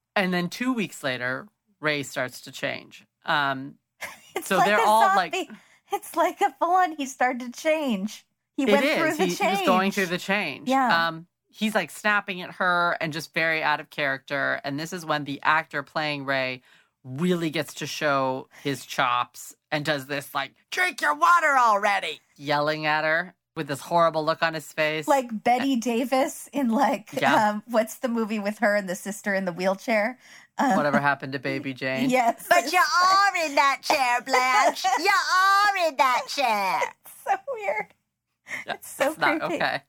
And then 2 weeks later, Ray starts to change. It's so like they're a all zombie. It's like a full-on, he started to change. He went through the change. He was going through the change. Yeah. He's like snapping at her and just very out of character. And this is when the actor playing Ray really gets to show his chops and does this like, drink your water already, yelling at her with this horrible look on his face. Like Betty Davis in what's the movie with her and the sister in the wheelchair? Whatever Happened to Baby Jane. Yes. But you are in that chair, Blanche. You are in that chair. It's so weird. Yeah, it's so creepy. Not okay.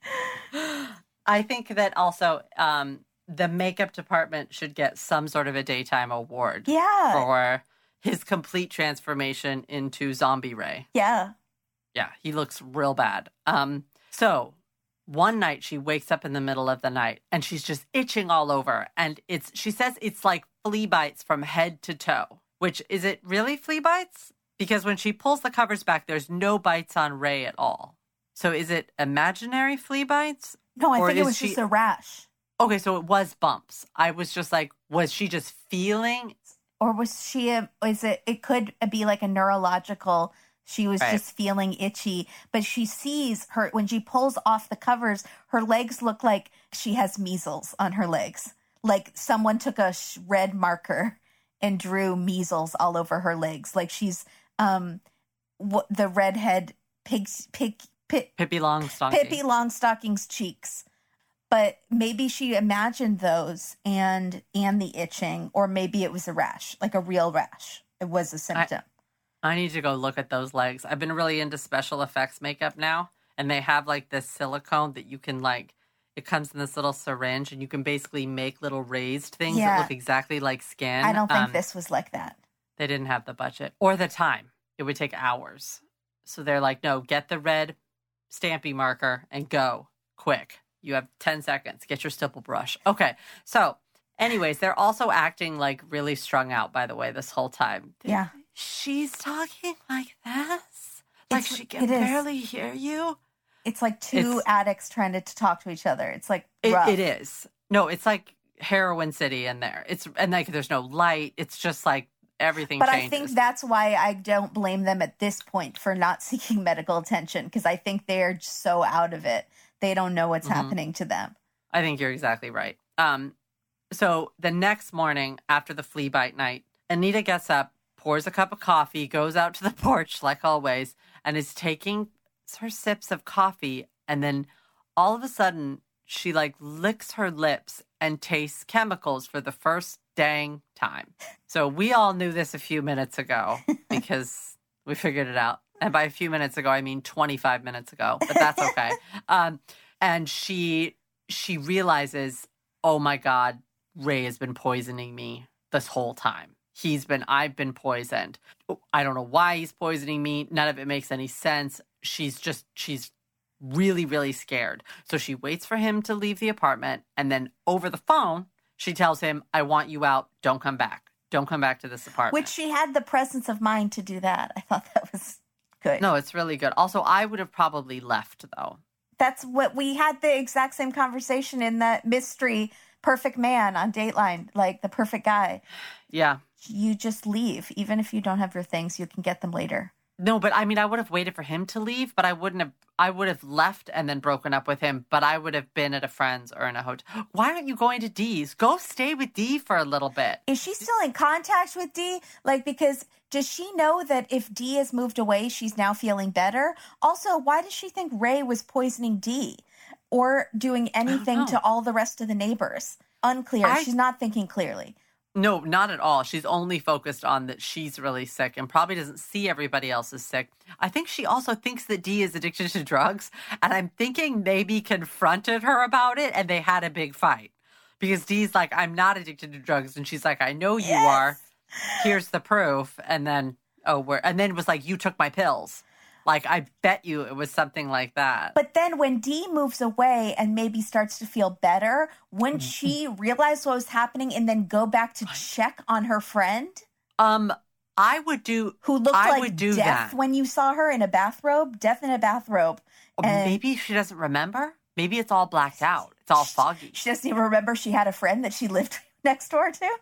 I think that also the makeup department should get some sort of a daytime award for his complete transformation into zombie Ray. Yeah. Yeah, he looks real bad. So one night she wakes up in the middle of the night and she's just itching all over. And she says it's like flea bites from head to toe, which is it really flea bites? Because when she pulls the covers back, there's no bites on Ray at all. So is it imaginary flea bites? No, I think it was just a rash. Okay, so it was bumps. I was just like, was she just feeling? Or was she, it could be like a neurological, she was just feeling itchy. But she sees her, when she pulls off the covers, her legs look like she has measles on her legs. Like someone took a red marker and drew measles all over her legs. Like she's the redhead Pippi Longstocking. Pippi Longstocking's cheeks. But maybe she imagined those and the itching, or maybe it was a rash, like a real rash. It was a symptom. I need to go look at those legs. I've been really into special effects makeup now, and they have like this silicone that you can like, it comes in this little syringe, and you can basically make little raised things that look exactly like skin. I don't think this was like that. They didn't have the budget or the time. It would take hours. So they're like, no, get the red Stampy marker and go quick. You have 10 seconds. Get your stipple brush. Okay. So anyways, they're also acting like really strung out, by the way, this whole time. Yeah. She's talking like this? Like she can barely hear you? It's like two addicts trying to talk to each other. It's like rough. It is. No, it's like Heroin City in there. And like there's no light. It's just like everything changes. But I think that's why I don't blame them at this point for not seeking medical attention, because I think they're just so out of it. They don't know what's happening to them. I think you're exactly right. So the next morning after the flea bite night, Anita gets up, pours a cup of coffee, goes out to the porch like always, and is taking her sips of coffee. And then all of a sudden, she like licks her lips and tastes chemicals for the first dang time. So we all knew this a few minutes ago because we figured it out. And by a few minutes ago, I mean 25 minutes ago, but that's okay. And she realizes, oh my God, Ray has been poisoning me this whole time. I've been poisoned. I don't know why he's poisoning me. None of it makes any sense. She's really, really scared. So she waits for him to leave the apartment. And then over the phone, she tells him, I want you out. Don't come back. Don't come back to this apartment. Which she had the presence of mind to do that. I thought that was good. No, it's really good. Also, I would have probably left, though. That's what we had the exact same conversation in that mystery Perfect Man on Dateline, like the perfect guy. Yeah. You just leave. Even if you don't have your things, you can get them later. No, but I mean, I would have waited for him to leave, but I would have left and then broken up with him, but I would have been at a friend's or in a hotel. Why aren't you going to Dee's? Go stay with Dee for a little bit. Is she still in contact with Dee? Like, because does she know that if Dee has moved away, she's now feeling better? Also, why does she think Ray was poisoning Dee or doing anything to all the rest of the neighbors? Unclear. She's not thinking clearly. No, not at all. She's only focused on that she's really sick and probably doesn't see everybody else is sick. I think she also thinks that Dee is addicted to drugs. And I'm thinking maybe confronted her about it and they had a big fight. Because Dee's like, I'm not addicted to drugs. And she's like, I know you are. Here's the proof. And then, it was like, you took my pills. Like, I bet you it was something like that. But then when Dee moves away and maybe starts to feel better, wouldn't she realize what was happening and then go back to check on her friend? I would do... Who looked like death when you saw her in a bathrobe? Death in a bathrobe. Maybe she doesn't remember. Maybe it's all blacked out. It's all foggy. She doesn't even remember she had a friend that she lived next door to?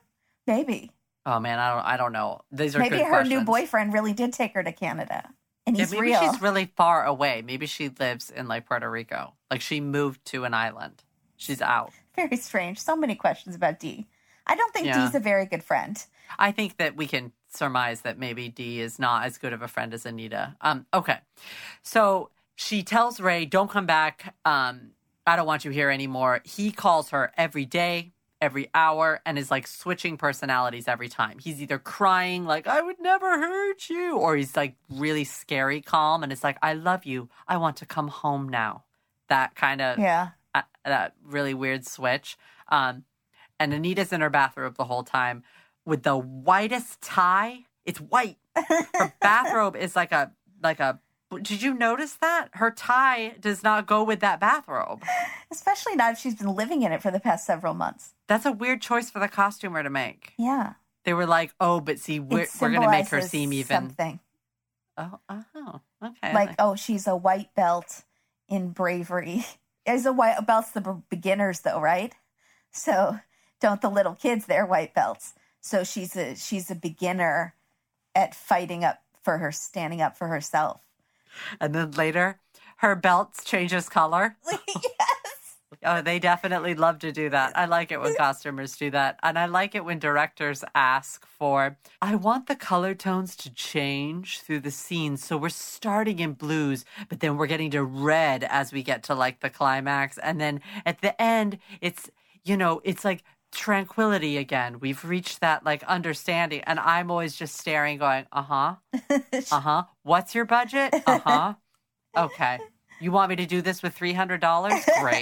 Maybe. Oh man, I don't know. These are Maybe good her questions. new boyfriend really did take her to Canada, and he's maybe real. she's really far away. Maybe she lives in like Puerto Rico. Like she moved to an island. She's out. Very strange. So many questions about Dee. I don't think Dee's a very good friend. I think that we can surmise that maybe Dee is not as good of a friend as Anita. Okay. So she tells Ray, don't come back. I don't want you here anymore. He calls her every day, every hour, and is like switching personalities every time. He's either crying like, I would never hurt you, or he's like really scary calm, and it's like, I love you. I want to come home now. That kind of, that really weird switch. And Anita's in her bathrobe the whole time with the whitest tie. It's white. Her bathrobe is like a, did you notice that? Her tie does not go with that bathrobe. Especially not if she's been living in it for the past several months. That's a weird choice for the costumer to make. Yeah. They were like, oh, but see, we're going to make her seem even. Something. Oh, okay. Like, oh, she's a white belt in bravery. There's a white belt's the beginners though, right? So don't the little kids, they're white belts. So she's a beginner at standing up for herself. And then later, her belt changes color. Yes. Oh, they definitely love to do that. I like it when costumers do that. And I like it when directors ask for, I want the color tones to change through the scene. So we're starting in blues, but then we're getting to red as we get to like the climax. And then at the end, it's like tranquility again. We've reached that like understanding. And I'm always just staring going, what's your budget? Okay. You want me to do this with $300? Great.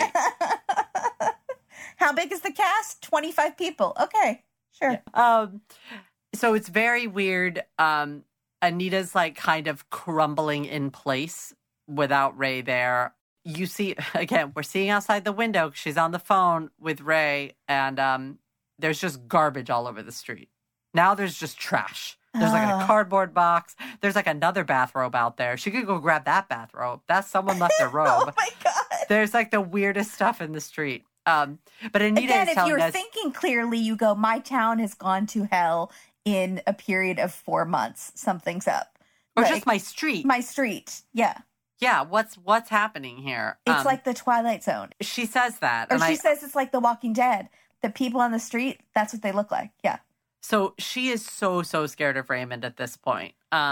How big is the cast? 25 people. Okay, sure. Yeah. So it's very weird. Anita's like kind of crumbling in place without Ray there. You see, again, we're seeing outside the window. She's on the phone with Ray, and there's just garbage all over the street. Now there's just trash. There's like a cardboard box. There's like another bathrobe out there. She could go grab that bathrobe. That's someone left their robe. Oh my God. There's like the weirdest stuff in the street. But Anita again, is telling if you're us, thinking clearly, you go, my town has gone to hell in a period of 4 months. Something's up. Or like, just my street. My street. Yeah. Yeah, what's happening here? It's like the Twilight Zone. She says that. Or she says it's like The Walking Dead. The people on the street, that's what they look like. Yeah. So she is so scared of Raymond at this point.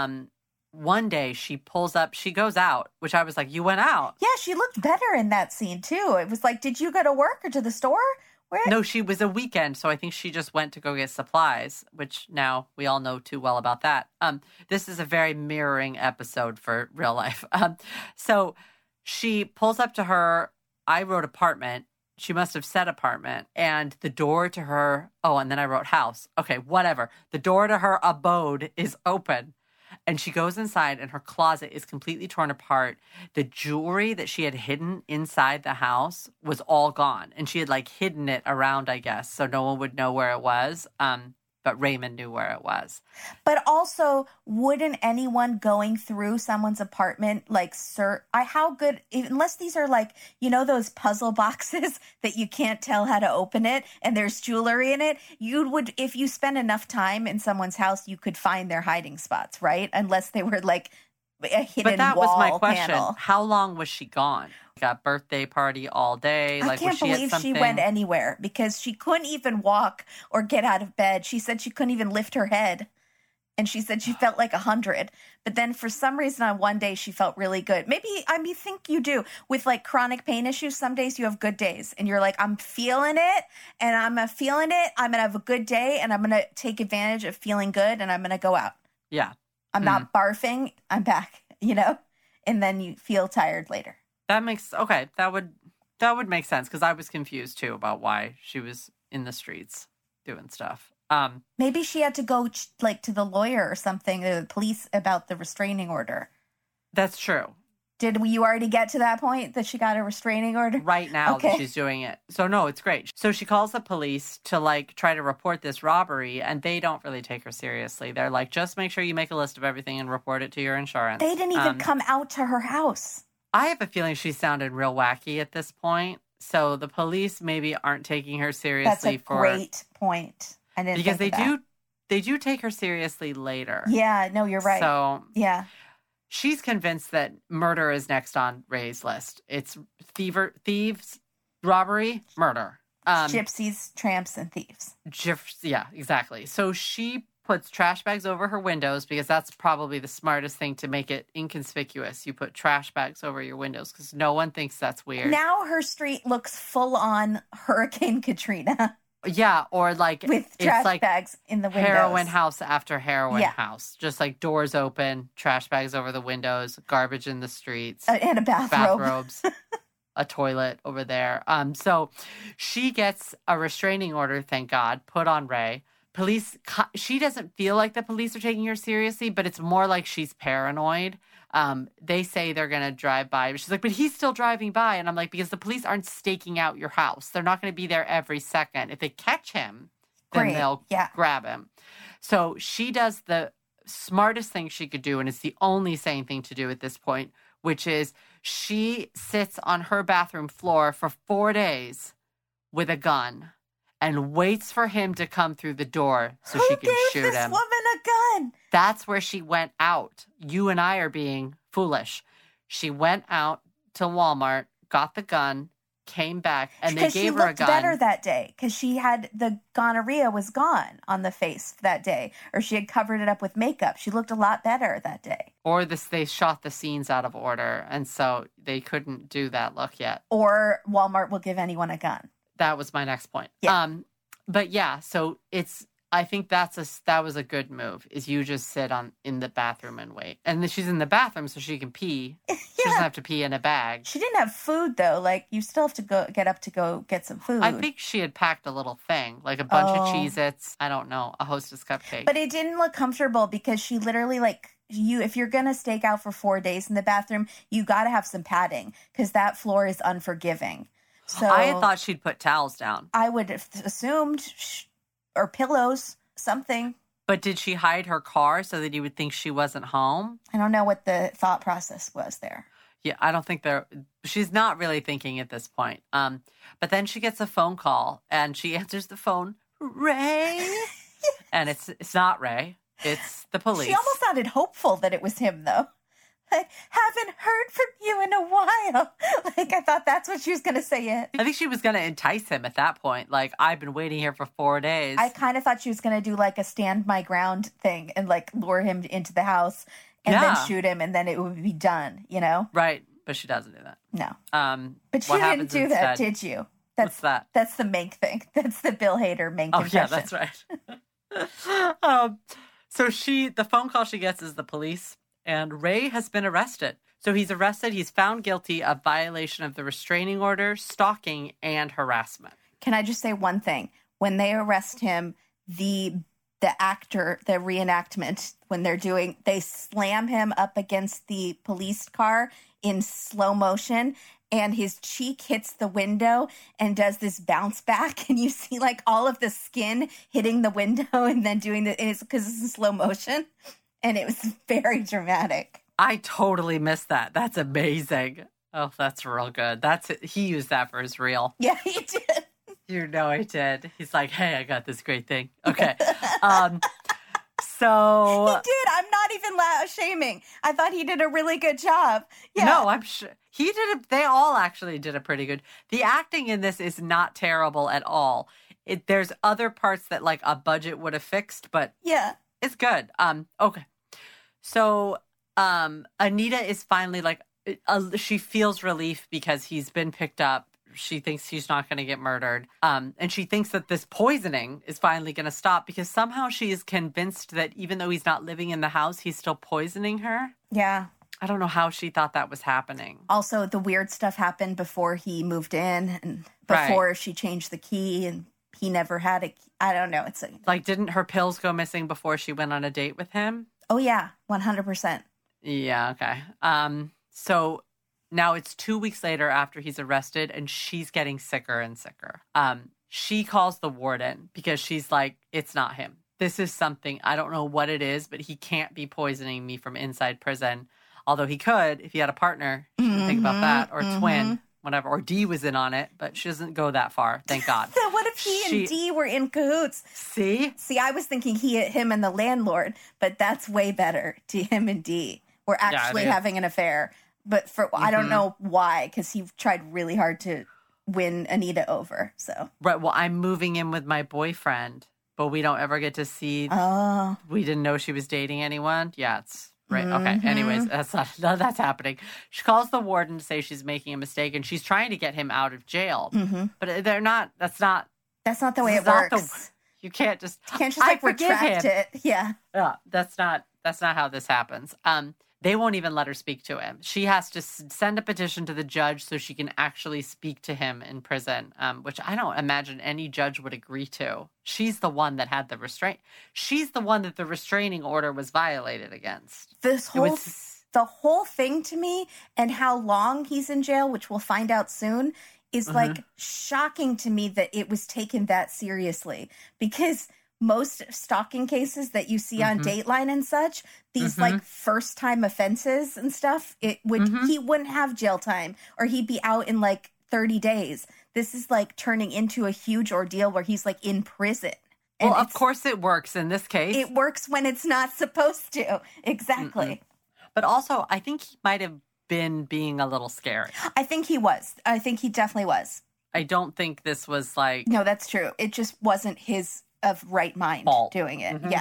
One day she pulls up, she goes out, which I was like, you went out? Yeah, she looked better in that scene too. It was like, did you go to work or to the store? Where? No, she was a weekend, so I think she just went to go get supplies, which now we all know too well about that. This is a very mirroring episode for real life. So she pulls up to her, I wrote apartment. She must have said apartment, and the door to her, and then I wrote house. Okay, whatever. The door to her abode is open, and she goes inside, and her closet is completely torn apart. The jewelry that she had hidden inside the house was all gone, and she had like hidden it around, I guess, so no one would know where it was. But Raymond knew where it was. But also, wouldn't anyone going through someone's apartment, like, how good, unless these are like, those puzzle boxes that you can't tell how to open it and there's jewelry in it, if you spend enough time in someone's house, you could find their hiding spots, right? Unless they were like a hidden wall. But that was my question. Panel. How long was she gone? Got birthday party all day. I can't believe she went anywhere because she couldn't even walk or get out of bed. She said she couldn't even lift her head. And she said she felt like 100. But then for some reason on one day she felt really good. Maybe, think you do. With like chronic pain issues, some days you have good days. And you're like, I'm feeling it and I'm feeling it. I'm going to have a good day and I'm going to take advantage of feeling good and I'm going to go out. Yeah. I'm not barfing. I'm back, and then you feel tired later. That would make sense because I was confused too about why she was in the streets doing stuff. Maybe she had to go to the lawyer or something, or the police about the restraining order. That's true. Did you already get to that point that she got a restraining order? Right now that she's doing it. So no, it's great. So she calls the police to try to report this robbery and they don't really take her seriously. They're like, just make sure you make a list of everything and report it to your insurance. They didn't even come out to her house. I have a feeling she sounded real wacky at this point. So the police maybe aren't taking her seriously. That's a great point. I didn't because think they do take her seriously later. Yeah, no, you're right. So yeah. She's convinced that murder is next on Ray's list. It's thieves, robbery, murder. Gypsies, tramps, and thieves. Yeah, exactly. So she puts trash bags over her windows because that's probably the smartest thing to make it inconspicuous. You put trash bags over your windows because no one thinks that's weird. Now her street looks full on Hurricane Katrina. Yeah, or like with trash bags in the windows. Heroin house after heroin house. Just like doors open, trash bags over the windows, garbage in the streets. And a bathrobe. Bathrobes. A toilet over there. So she gets a restraining order, thank God, put on Ray. Police, she doesn't feel like the police are taking her seriously, but it's more like she's paranoid. They say they're going to drive by. She's like, but he's still driving by. And I'm like, because the police aren't staking out your house. They're not going to be there every second. If they catch him, then they'll grab him. So she does the smartest thing she could do, and it's the only sane thing to do at this point, which is she sits on her bathroom floor for 4 days with a gun and waits for him to come through the door so she can shoot him. Who gave this woman a gun? That's where she went out. You and I are being foolish. She went out to Walmart, got the gun, came back, and they gave her a gun. Because she looked better that day because she had the gonorrhea was gone on the face that day, or she had covered it up with makeup. She looked a lot better that day. Or they shot the scenes out of order, and so they couldn't do that look yet. Or Walmart will give anyone a gun. That was my next point. Yeah. But yeah, so I think that was a good move. Is you just sit in the bathroom and wait, and then she's in the bathroom so she can pee. She doesn't have to pee in a bag. She didn't have food though. Like you still have to get up to go get some food. I think she had packed a little thing, like a bunch of Cheez-Its. I don't know, a Hostess cupcake. But it didn't look comfortable because she literally if you're gonna stake out for 4 days in the bathroom, you got to have some padding because that floor is unforgiving. So I had thought she'd put towels down. I would have assumed, or pillows, something. But did she hide her car so that you would think she wasn't home? I don't know what the thought process was there. Yeah, I don't think she's not really thinking at this point. But then she gets a phone call and she answers the phone, Ray. And it's not Ray. It's the police. She almost sounded hopeful that it was him though. Like, haven't heard from you in a while. Like, I thought that's what she was going to say it. I think she was going to entice him at that point. Like, I've been waiting here for 4 days. I kind of thought she was going to do like a stand my ground thing and like lure him into the house and then shoot him and then it would be done, you know? Right. But she doesn't do that. No. But you didn't do that, did you? What's that? That's the Mank thing. That's the Bill Hader Mank impression. Yeah, that's right. So the phone call she gets is the police. And Ray has been arrested. So he's arrested. He's found guilty of violation of the restraining order, stalking, and harassment. Can I just say one thing? When they arrest him, the actor, the reenactment, when they slam him up against the police car in slow motion, and his cheek hits the window and does this bounce back, and you see like all of the skin hitting the window and then doing it's because it's in slow motion. And it was very dramatic. I totally missed that. That's amazing. Oh, that's real good. He used that for his reel. Yeah, he did. You know he did. He's like, hey, I got this great thing. Okay. So he did. I'm not even shaming. I thought he did a really good job. Yeah. No, I'm sure he did. They all actually did a pretty good. The acting in this is not terrible at all. There's other parts that like a budget would have fixed, but yeah, it's good. Okay. So, Anita is finally like, she feels relief because he's been picked up. She thinks he's not going to get murdered. And she thinks that this poisoning is finally going to stop because somehow she is convinced that even though he's not living in the house, he's still poisoning her. Yeah. I don't know how she thought that was happening. Also, the weird stuff happened before he moved in and before she changed the key and he never had a key. I don't know. It's like, didn't her pills go missing before she went on a date with him? Oh, yeah. 100%. Yeah, okay. So now it's 2 weeks later after he's arrested, and she's getting sicker and sicker. She calls the warden because she's like, it's not him. This is something, I don't know what it is, but he can't be poisoning me from inside prison. Although he could, if he had a partner, she would think about that, or a twin, whatever. Or Dee was in on it, but she doesn't go that far, thank God. So what if if he and Dee were in cahoots? See, I was thinking him and the landlord, but that's way better. To him and Dee were actually having an affair. But I don't know why, because he tried really hard to win Anita over. So right. Well, I'm moving in with my boyfriend, but we don't ever get to see. Oh, we didn't know she was dating anyone. Yeah, it's right. Okay. Anyways, that's happening. She calls the warden to say she's making a mistake, and she's trying to get him out of jail. But they're not. That's not the way it works. You can't just like retract it. Yeah. Yeah. That's not how this happens. They won't even let her speak to him. She has to send a petition to the judge so she can actually speak to him in prison, which I don't imagine any judge would agree to. She's the one that had the restraint. She's the one that the restraining order was violated against. The whole thing to me, and how long he's in jail, which we'll find out soon, is like shocking to me that it was taken that seriously, because most stalking cases that you see on Dateline and such, these like first time offenses and stuff, he wouldn't have jail time, or he'd be out in like 30 days. This is like turning into a huge ordeal where he's like in prison. And well, of course it works in this case. It works when it's not supposed to. Exactly. But also, I think he might have been being a little scary. I think he was. I think he definitely was. I don't think this was like... No, that's true. It just wasn't his of right mind doing it. Yeah.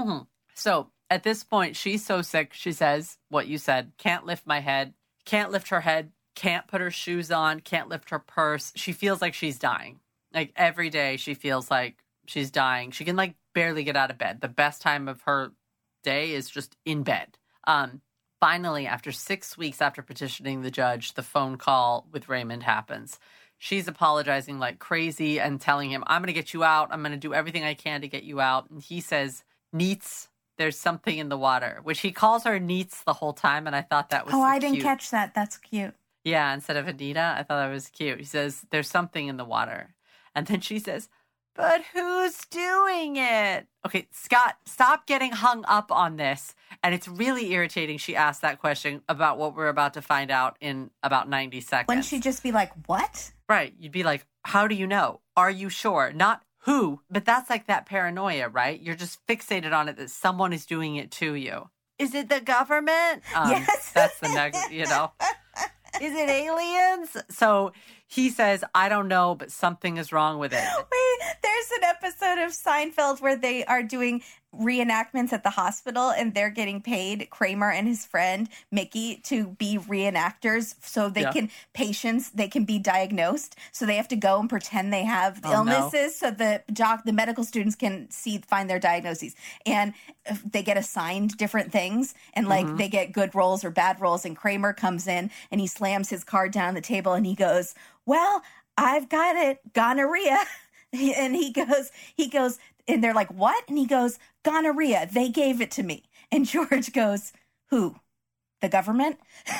So at this point, she's so sick. She says what you said. Can't lift my head. Can't lift her head. Can't put her shoes on. Can't lift her purse. She feels like she's dying. Like every day she feels like she's dying. She can like barely get out of bed. The best time of her day is just in bed. Finally, after 6 weeks after petitioning the judge, the phone call with Raymond happens. She's apologizing like crazy and telling him, I'm going to get you out. I'm going to do everything I can to get you out. And he says, Neets, there's something in the water, which he calls her Neets the whole time. And I thought that was I didn't catch that. That's cute. Yeah, instead of Anita, I thought that was cute. He says, there's something in the water. And then she says, but who's doing it? Okay, Scott, stop getting hung up on this. And it's really irritating she asked that question about what we're about to find out in about 90 seconds. Wouldn't she just be like, what? Right. You'd be like, how do you know? Are you sure? Not who. But that's like that paranoia, right? You're just fixated on it that someone is doing it to you. Is it the government? Yes. That's the next, Is it aliens? So he says, I don't know, but something is wrong with it. Wait, there's an episode of Seinfeld where they are doing reenactments at the hospital, and they're getting paid, Kramer and his friend Mickey, to be reenactors so they can be diagnosed. So they have to go and pretend they have illnesses so the medical students can find their diagnoses. And they get assigned different things, and like they get good roles or bad roles, and Kramer comes in and he slams his card down on the table and he goes, well, I've got it, gonorrhea. And he goes, and they're like, what? And he goes, gonorrhea. They gave it to me. And George goes, who? The government?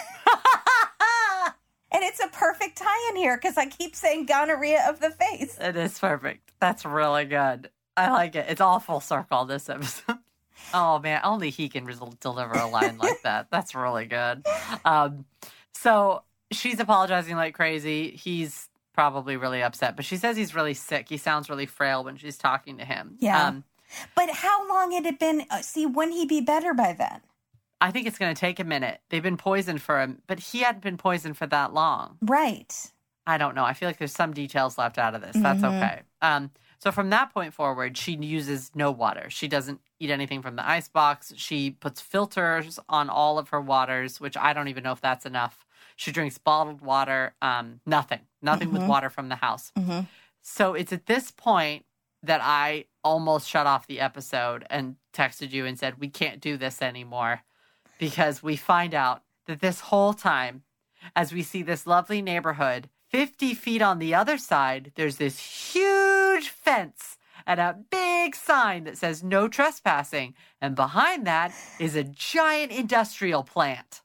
And it's a perfect tie-in here because I keep saying gonorrhea of the face. It is perfect. That's really good. I like it. It's all full circle, this episode. Oh, man. Only he can deliver a line like that. That's really good. So she's apologizing like crazy. He's probably really upset, but she says he's really sick. He sounds really frail when she's talking to him. Yeah. But how long had it been? Wouldn't he be better by then? I think it's going to take a minute. They've been poisoned for him, but he hadn't been poisoned for that long. Right. I don't know. I feel like there's some details left out of this. That's okay. So from that point forward, she uses no water. She doesn't eat anything from the icebox. She puts filters on all of her waters, which I don't even know if that's enough. She drinks bottled water, nothing with water from the house. So it's at this point that I almost shut off the episode and texted you and said, we can't do this anymore, because we find out that this whole time, as we see this lovely neighborhood, 50 feet on the other side, there's this huge fence and a big sign that says no trespassing. And behind that is a giant industrial plant.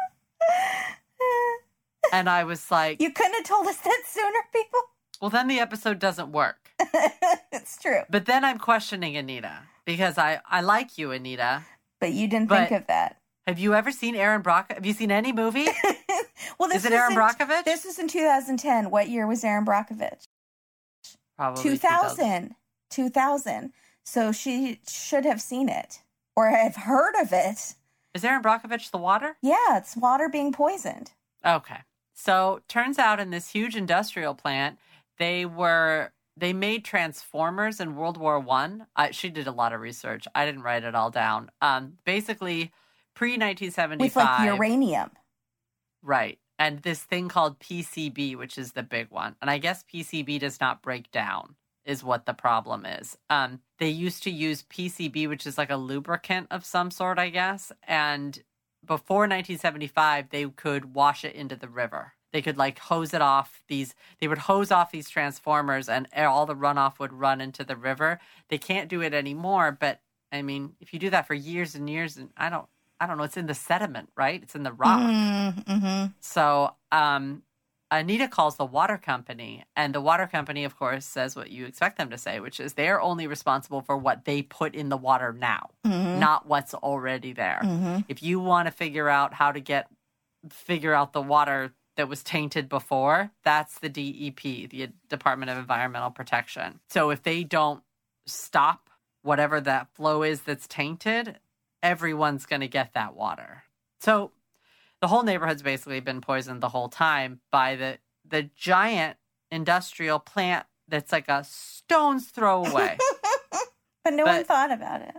And I was like... You couldn't have told us that sooner, people. Well, then the episode doesn't work. It's true. But then I'm questioning Anita, because I like you, Anita. But you didn't think of that. Have you ever seen Erin Brockovich? Have you seen any movie? Well, is it Erin Brockovich? This was in 2010. What year was Erin Brockovich? Probably 2000. So she should have seen it or have heard of it. Is Erin Brockovich the water? Yeah, it's water being poisoned. Okay. So turns out in this huge industrial plant, they made transformers in World War I. She did a lot of research. I didn't write it all down. Basically, pre-1975. With like uranium. Right. And this thing called PCB, which is the big one. And I guess PCB does not break down, is what the problem is. They used to use PCB, which is like a lubricant of some sort, I guess. And before 1975, they could wash it into the river. They could like hose it off they would hose off these transformers and all the runoff would run into the river. They can't do it anymore. But I mean, if you do that for years and years, and I don't know, it's in the sediment, right? It's in the rock. Mm-hmm. So Anita calls the water company, and the water company, of course, says what you expect them to say, which is they're only responsible for what they put in the water now, not what's already there. Mm-hmm. If you want to figure out how to figure out the water that was tainted before, that's the DEP, the Department of Environmental Protection. So if they don't stop whatever that flow is that's tainted, everyone's going to get that water. So the whole neighborhood's basically been poisoned the whole time by the giant industrial plant that's like a stone's throw away. But no one thought about it.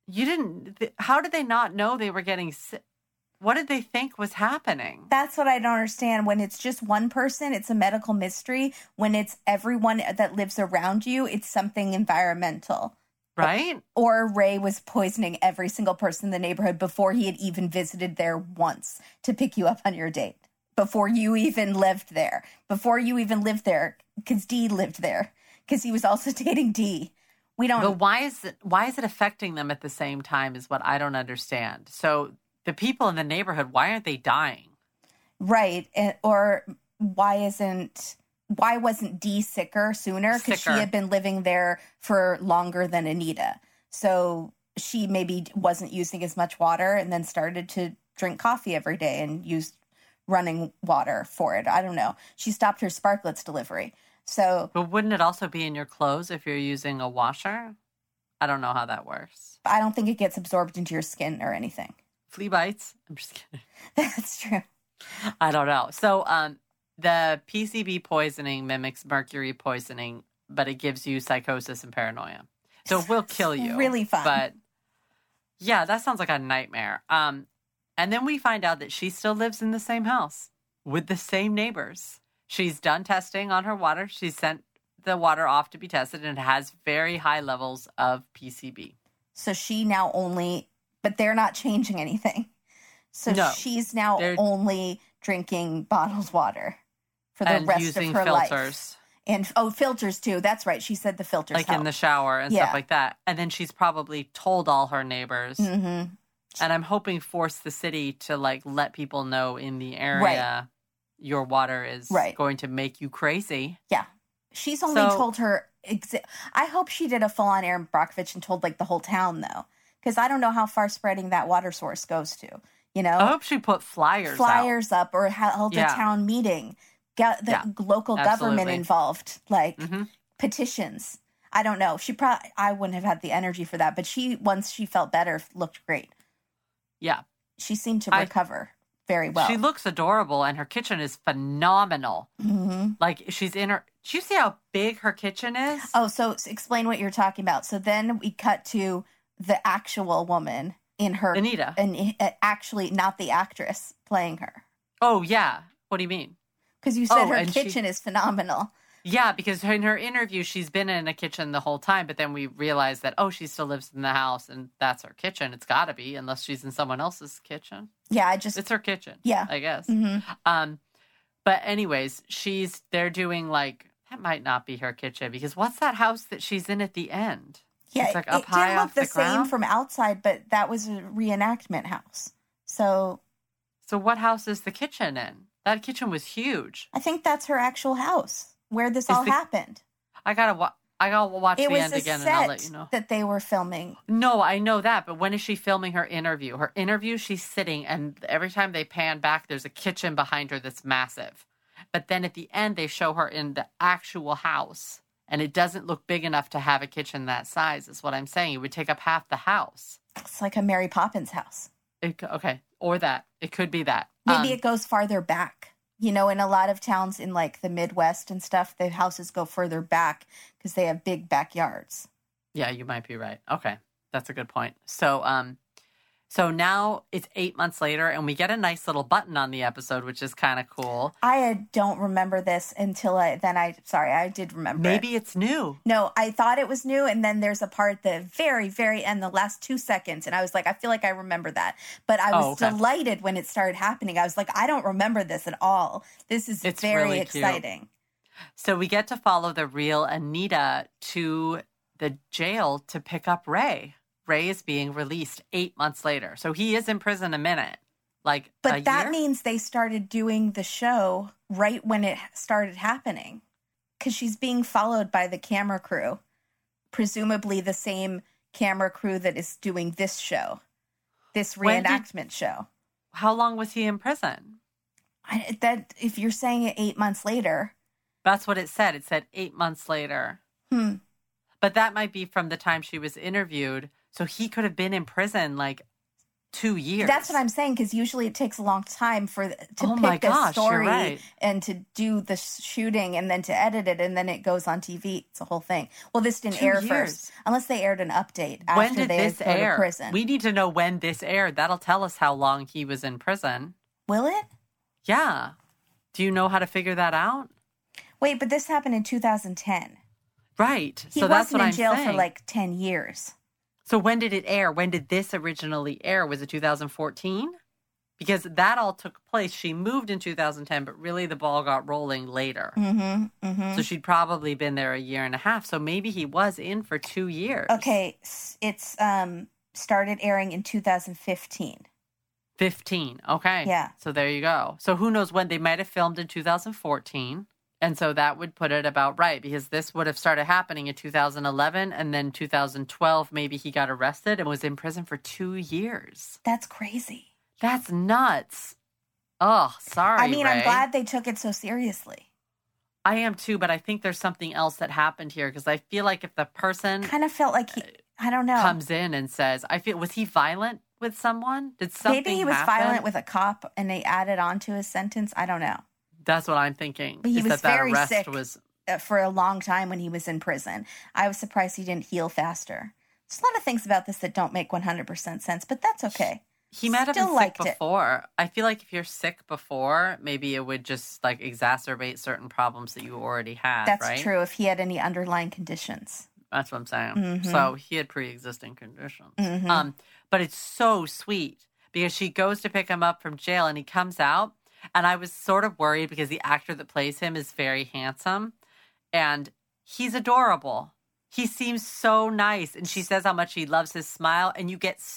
How did they not know they were getting sick? What did they think was happening? That's what I don't understand. When it's just one person, it's a medical mystery. When it's everyone that lives around you, it's something environmental. Right? Or Ray was poisoning every single person in the neighborhood before he had even visited there once to pick you up on your date. Before you even lived there. Before you even lived there, because Dee lived there. Because he was also dating Dee. We don't. But why is it affecting them at the same time is what I don't understand. So the people in the neighborhood, why aren't they dying? Right. Or why wasn't Dee sicker sooner? Because she had been living there for longer than Anita. So she maybe wasn't using as much water and then started to drink coffee every day and used running water for it. I don't know. She stopped her Sparklets delivery. So, but wouldn't it also be in your clothes if you're using a washer? I don't know how that works. I don't think it gets absorbed into your skin or anything. Flea bites? I'm just kidding. That's true. I don't know. So the PCB poisoning mimics mercury poisoning, but it gives you psychosis and paranoia. So it will kill you. Really fun. But yeah, that sounds like a nightmare. And then we find out that she still lives in the same house with the same neighbors. She's done testing on her water. She sent the water off to be tested, and it has very high levels of PCB. So she now but they're not changing anything. So no, she's now only drinking bottled water for the rest of her filters. Life. And filters too. That's right. She said the filters like help. In the shower and stuff like that. And then she's probably told all her neighbors. Mm-hmm. And I'm hoping force the city to let people know in the area your water is going to make you crazy. Yeah. She's only told her. I hope she did a full-on Erin Brockovich and told the whole town though, because I don't know how far spreading that water source goes to. You know, I hope she put flyers up or held a town meeting, get the local government involved, petitions. I don't know. I wouldn't have had the energy for that, but once she felt better, looked great. Yeah. She seemed to recover very well. She looks adorable, and her kitchen is phenomenal. Mm-hmm. Do you see how big her kitchen is? Oh, so explain what you're talking about. So then we cut to the actual woman in her... Anita. And actually not the actress playing her. Oh, yeah. What do you mean? Because you said her kitchen is phenomenal. Yeah, because in her interview, she's been in a kitchen the whole time, but then we realized that, she still lives in the house, and that's her kitchen. It's got to be, unless she's in someone else's kitchen. Yeah, it's her kitchen. Yeah. I guess. Mm-hmm. But anyways, they're doing that might not be her kitchen, because what's that house that she's in at the end? Yeah, it's up high didn't off look the ground. Same from outside, but that was a reenactment house. So what house is the kitchen in? That kitchen was huge. I think that's her actual house where this all happened. I gotta watch the end again, and I'll let you know that they were filming. No, I know that, but when is she filming her interview? Her interview, she's sitting, and every time they pan back, there's a kitchen behind her that's massive. But then at the end, they show her in the actual house, And it doesn't look big enough to have a kitchen that size, is what I'm saying. It would take up half the house. It's like a Mary Poppins house. Okay. Or that. It could be that. Maybe it goes farther back. You know, in a lot of towns in like the Midwest and stuff, the houses go further back because they have big backyards. Yeah, you might be right. Okay. That's a good point. So now it's 8 months later, and we get a nice little button on the episode, which is kind of cool. I don't remember this until I did remember. Maybe it's new. No, I thought it was new, and then there's a part at the very, very end, the last 2 seconds, and I was like, I feel like I remember that. But I was delighted when it started happening. I was like, I don't remember this at all. It's very really exciting. Cute. So we get to follow the real Anita to the jail to pick up Ray. Ray is being released 8 months later. So he is in prison a minute. But that means they started doing the show right when it started happening. Because she's being followed by the camera crew. Presumably the same camera crew that is doing this show. This reenactment show. How long was he in prison? If you're saying it 8 months later. That's what it said. It said 8 months later. But that might be from the time she was interviewed. So he could have been in prison 2 years. That's what I'm saying, because usually it takes a long time to pick a story you're right. and to do the shooting and then to edit it, and then it goes on TV. It's a whole thing. Well, this didn't air first, unless they aired an update after they go to prison. We need to know when this aired. That'll tell us how long he was in prison. Will it? Yeah. Do you know how to figure that out? Wait, but this happened in 2010. Right. He wasn't in jail for 10 years. So when did it air? When did this originally air? Was it 2014? Because that all took place. She moved in 2010, but really the ball got rolling later. So she'd probably been there a year and a half. So maybe he was in for 2 years. Okay. It's started airing in 2015. 15. Okay. Yeah. So there you go. So who knows when? They might have filmed in 2014. And so that would put it about right, because this would have started happening in 2011, and then 2012, maybe he got arrested and was in prison for 2 years. That's crazy. That's nuts. Oh, sorry, I mean, Ray. I'm glad they took it so seriously. I am too, but I think there's something else that happened here, because I feel like if the person kind of felt like I don't know, comes in and says, was he violent with someone? Did something Maybe he was violent with a cop and they added on to his sentence. I don't know. That's what I'm thinking. But he was very sick was for a long time when he was in prison. I was surprised he didn't heal faster. There's a lot of things about this that don't make 100% sense, but that's okay. He might have been sick before. I feel like if you're sick before, maybe it would just exacerbate certain problems that you already had. That's true. If he had any underlying conditions. That's what I'm saying. So he had pre-existing conditions. But it's so sweet because she goes to pick him up from jail and he comes out. And I was sort of worried because the actor that plays him is very handsome and he's adorable. He seems so nice. And she says how much he loves his smile. And you get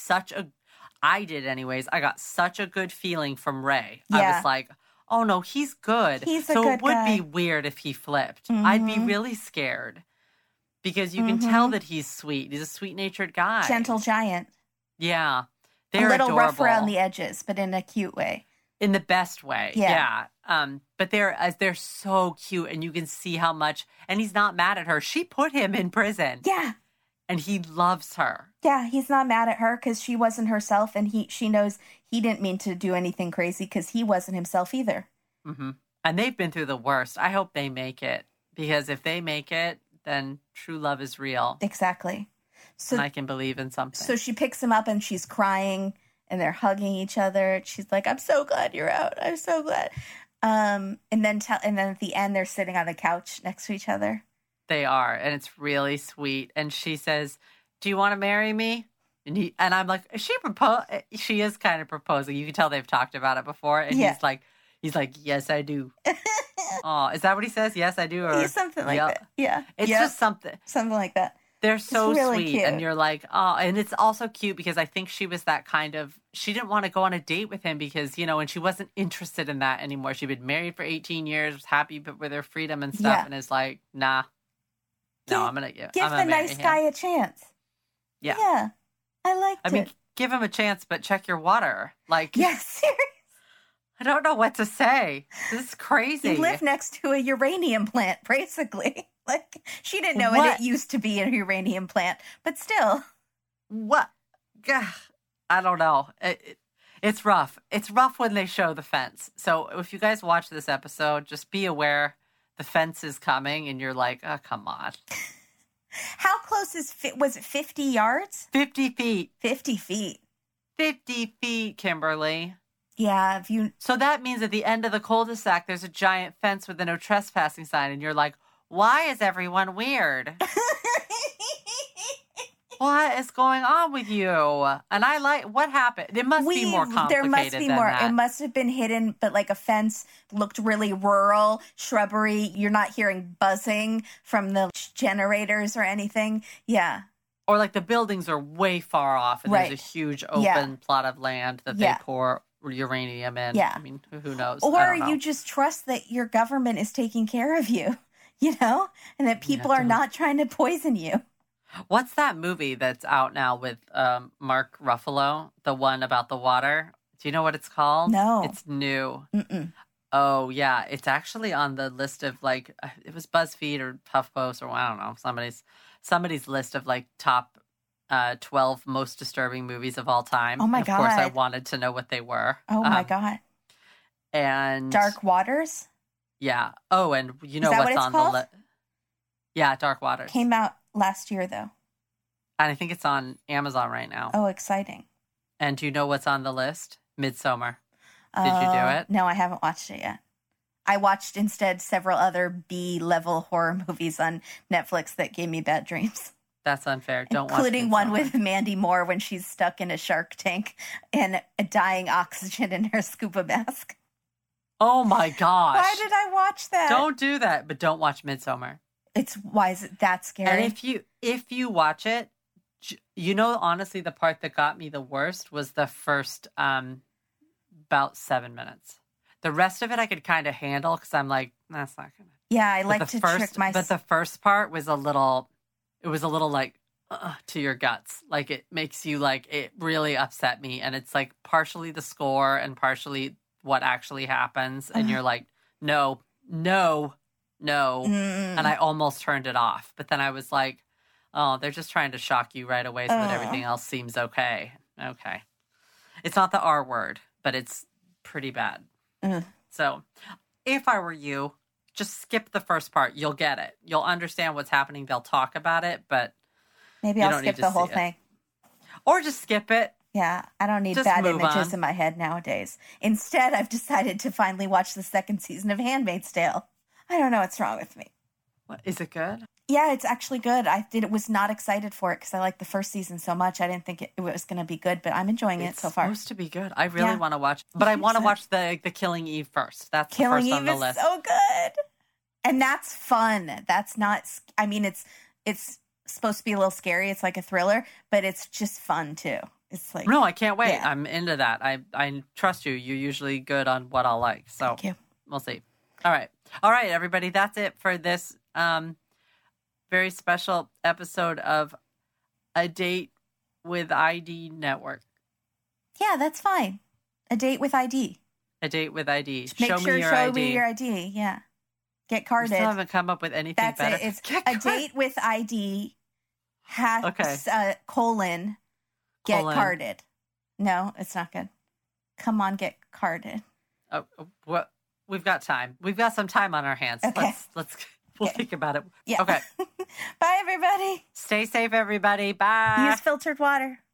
I did anyways. I got such a good feeling from Ray. Yeah. I was like, oh no, he's good. He's a good it would guy. be weird if he flipped. I'd be really scared because you can tell that he's sweet. He's a sweet-natured guy. Gentle giant. Yeah. They're a little adorable. rough around the edges, but in a cute way. In the best way. Yeah. But they're so cute and you can see how much, and he's not mad at her. She put him in prison. Yeah. And he loves her. Yeah, he's not mad at her because she wasn't herself, and she knows he didn't mean to do anything crazy because he wasn't himself either. And they've been through the worst. I hope they make it, because if they make it, then true love is real. Exactly. So and I can believe in something. So she picks him up and she's crying. And they're hugging each other. She's like, "I'm so glad you're out. I'm so glad." And then at the end, they're sitting on the couch next to each other. They are, and it's really sweet. And she says, "Do you want to marry me?" And I'm like, "Is she propose?" She is kind of proposing. You can tell they've talked about it before. And he's like, "Yes, I do." Oh, is that what he says? Yes, I do, or something like that. Yeah, it's just something like that. They're so really sweet. Cute. And you're like, oh, and it's also cute because I think she was that kind of, she didn't want to go on a date with him because, and she wasn't interested in that anymore. She'd been married for 18 years, was happy with her freedom and stuff. Yeah. And is like, nah, I'm going to give the nice guy a chance. Yeah. Yeah. I liked it. I mean, give him a chance, but check your water. Yes, seriously. I don't know what to say. This is crazy. You live next to a uranium plant, basically. Like, she didn't know What? it used to be a uranium plant, but still. What? Gah, I don't know. It's rough. It's rough when they show the fence. So if you guys watch this episode, just be aware the fence is coming and you're like, oh, come on. How close was it 50 yards? 50 feet. 50 feet. 50 feet, Kimberly. Yeah, So that means at the end of the cul-de-sac, there's a giant fence with a no trespassing sign, and you're like, why is everyone weird? What is going on with you? And I like, what happened? It must be more complicated There must be than more. that. It must have been hidden, but like a fence looked really rural, shrubbery. You're not hearing buzzing from the generators or anything. Yeah. Or like the buildings are way far off, and Right. there's a huge open plot of land that Yeah. they pour uranium in. Yeah. I mean, who knows? Or I don't know. you just trust that your government is taking care of you, you know, and that people are not trying to poison you. What's that movie that's out now with Mark Ruffalo? The one about the water? Do you know what it's called? No. It's new. Mm-mm. Oh, yeah. It's actually on the list of like, it was BuzzFeed or HuffPost or I don't know, somebody's list of like top 12 most disturbing movies of all time. Oh, my And of course, I God. wanted to know what they were. Oh, my God. And Dark Waters yeah. Oh, and you know that what's what it's on called? the list? Yeah, Dark Waters. came out last year, though. And I think it's on Amazon right now. Oh, exciting. And do you know what's on the list? Midsommar. Did you do it? No, I haven't watched it yet. I watched instead several other B-level horror movies on Netflix that gave me bad dreams. That's unfair. Don't watch Including one Midsommar. with Mandy Moore when she's stuck in a shark tank and dying oxygen in her scuba mask. Oh my gosh. Why did I watch that? Don't do that, but don't watch Midsommar. Why is it that scary? And if you watch it, you know, honestly, the part that got me the worst was the first about 7 minutes. The rest of it I could kind of handle because I'm like, that's not gonna. Yeah, I But like the to first, trick myself. But the first part was a little like to your guts. Like it makes you like, it really upset me. And it's like partially the score and partially what actually happens. And you're like, no. And I almost turned it off. But then I was like, oh, they're just trying to shock you right away so that everything else seems okay. Okay. It's not the R word, but it's pretty bad. So if I were you, just skip the first part. You'll get it. You'll understand what's happening. They'll talk about it, but Maybe you I'll don't skip need to the whole see it. thing. Or just skip it. Yeah, I don't need Just bad move images on. in my head nowadays. Instead, I've decided to finally watch the second season of Handmaid's Tale. I don't know what's wrong with me. What, is it good? Yeah, it's actually good. Was not excited for it because I liked the first season so much. I didn't think it was going to be good, but I'm enjoying it It's so far. supposed to be good. I really Yeah. want to watch, but I want to so. watch the Killing Eve first. That's Killing the first Eve on the is list. so good, and that's fun. That's not. I mean, it's supposed to be a little scary. It's like a thriller, but it's just fun too. It's like No, I can't wait. Yeah. I'm into that. I trust you. You're usually good on what I'll like. So Thank you. we'll see. All right, everybody. That's it for this very special episode of A Date with ID Network. Yeah, that's fine. A date with ID. A Date with ID. Make show sure me your show ID. me your ID. Yeah, get We carded. still haven't come up with anything That's better. it. It's Get a card- date with ID. Okay. Colon. Get Colon. carded. No, it's not good. Come on, get carded. Oh, what? We've got time. We've got some time on our hands. Okay. We'll think about it. Yeah. Okay. Bye, everybody. Stay safe, everybody. Bye. Use filtered water.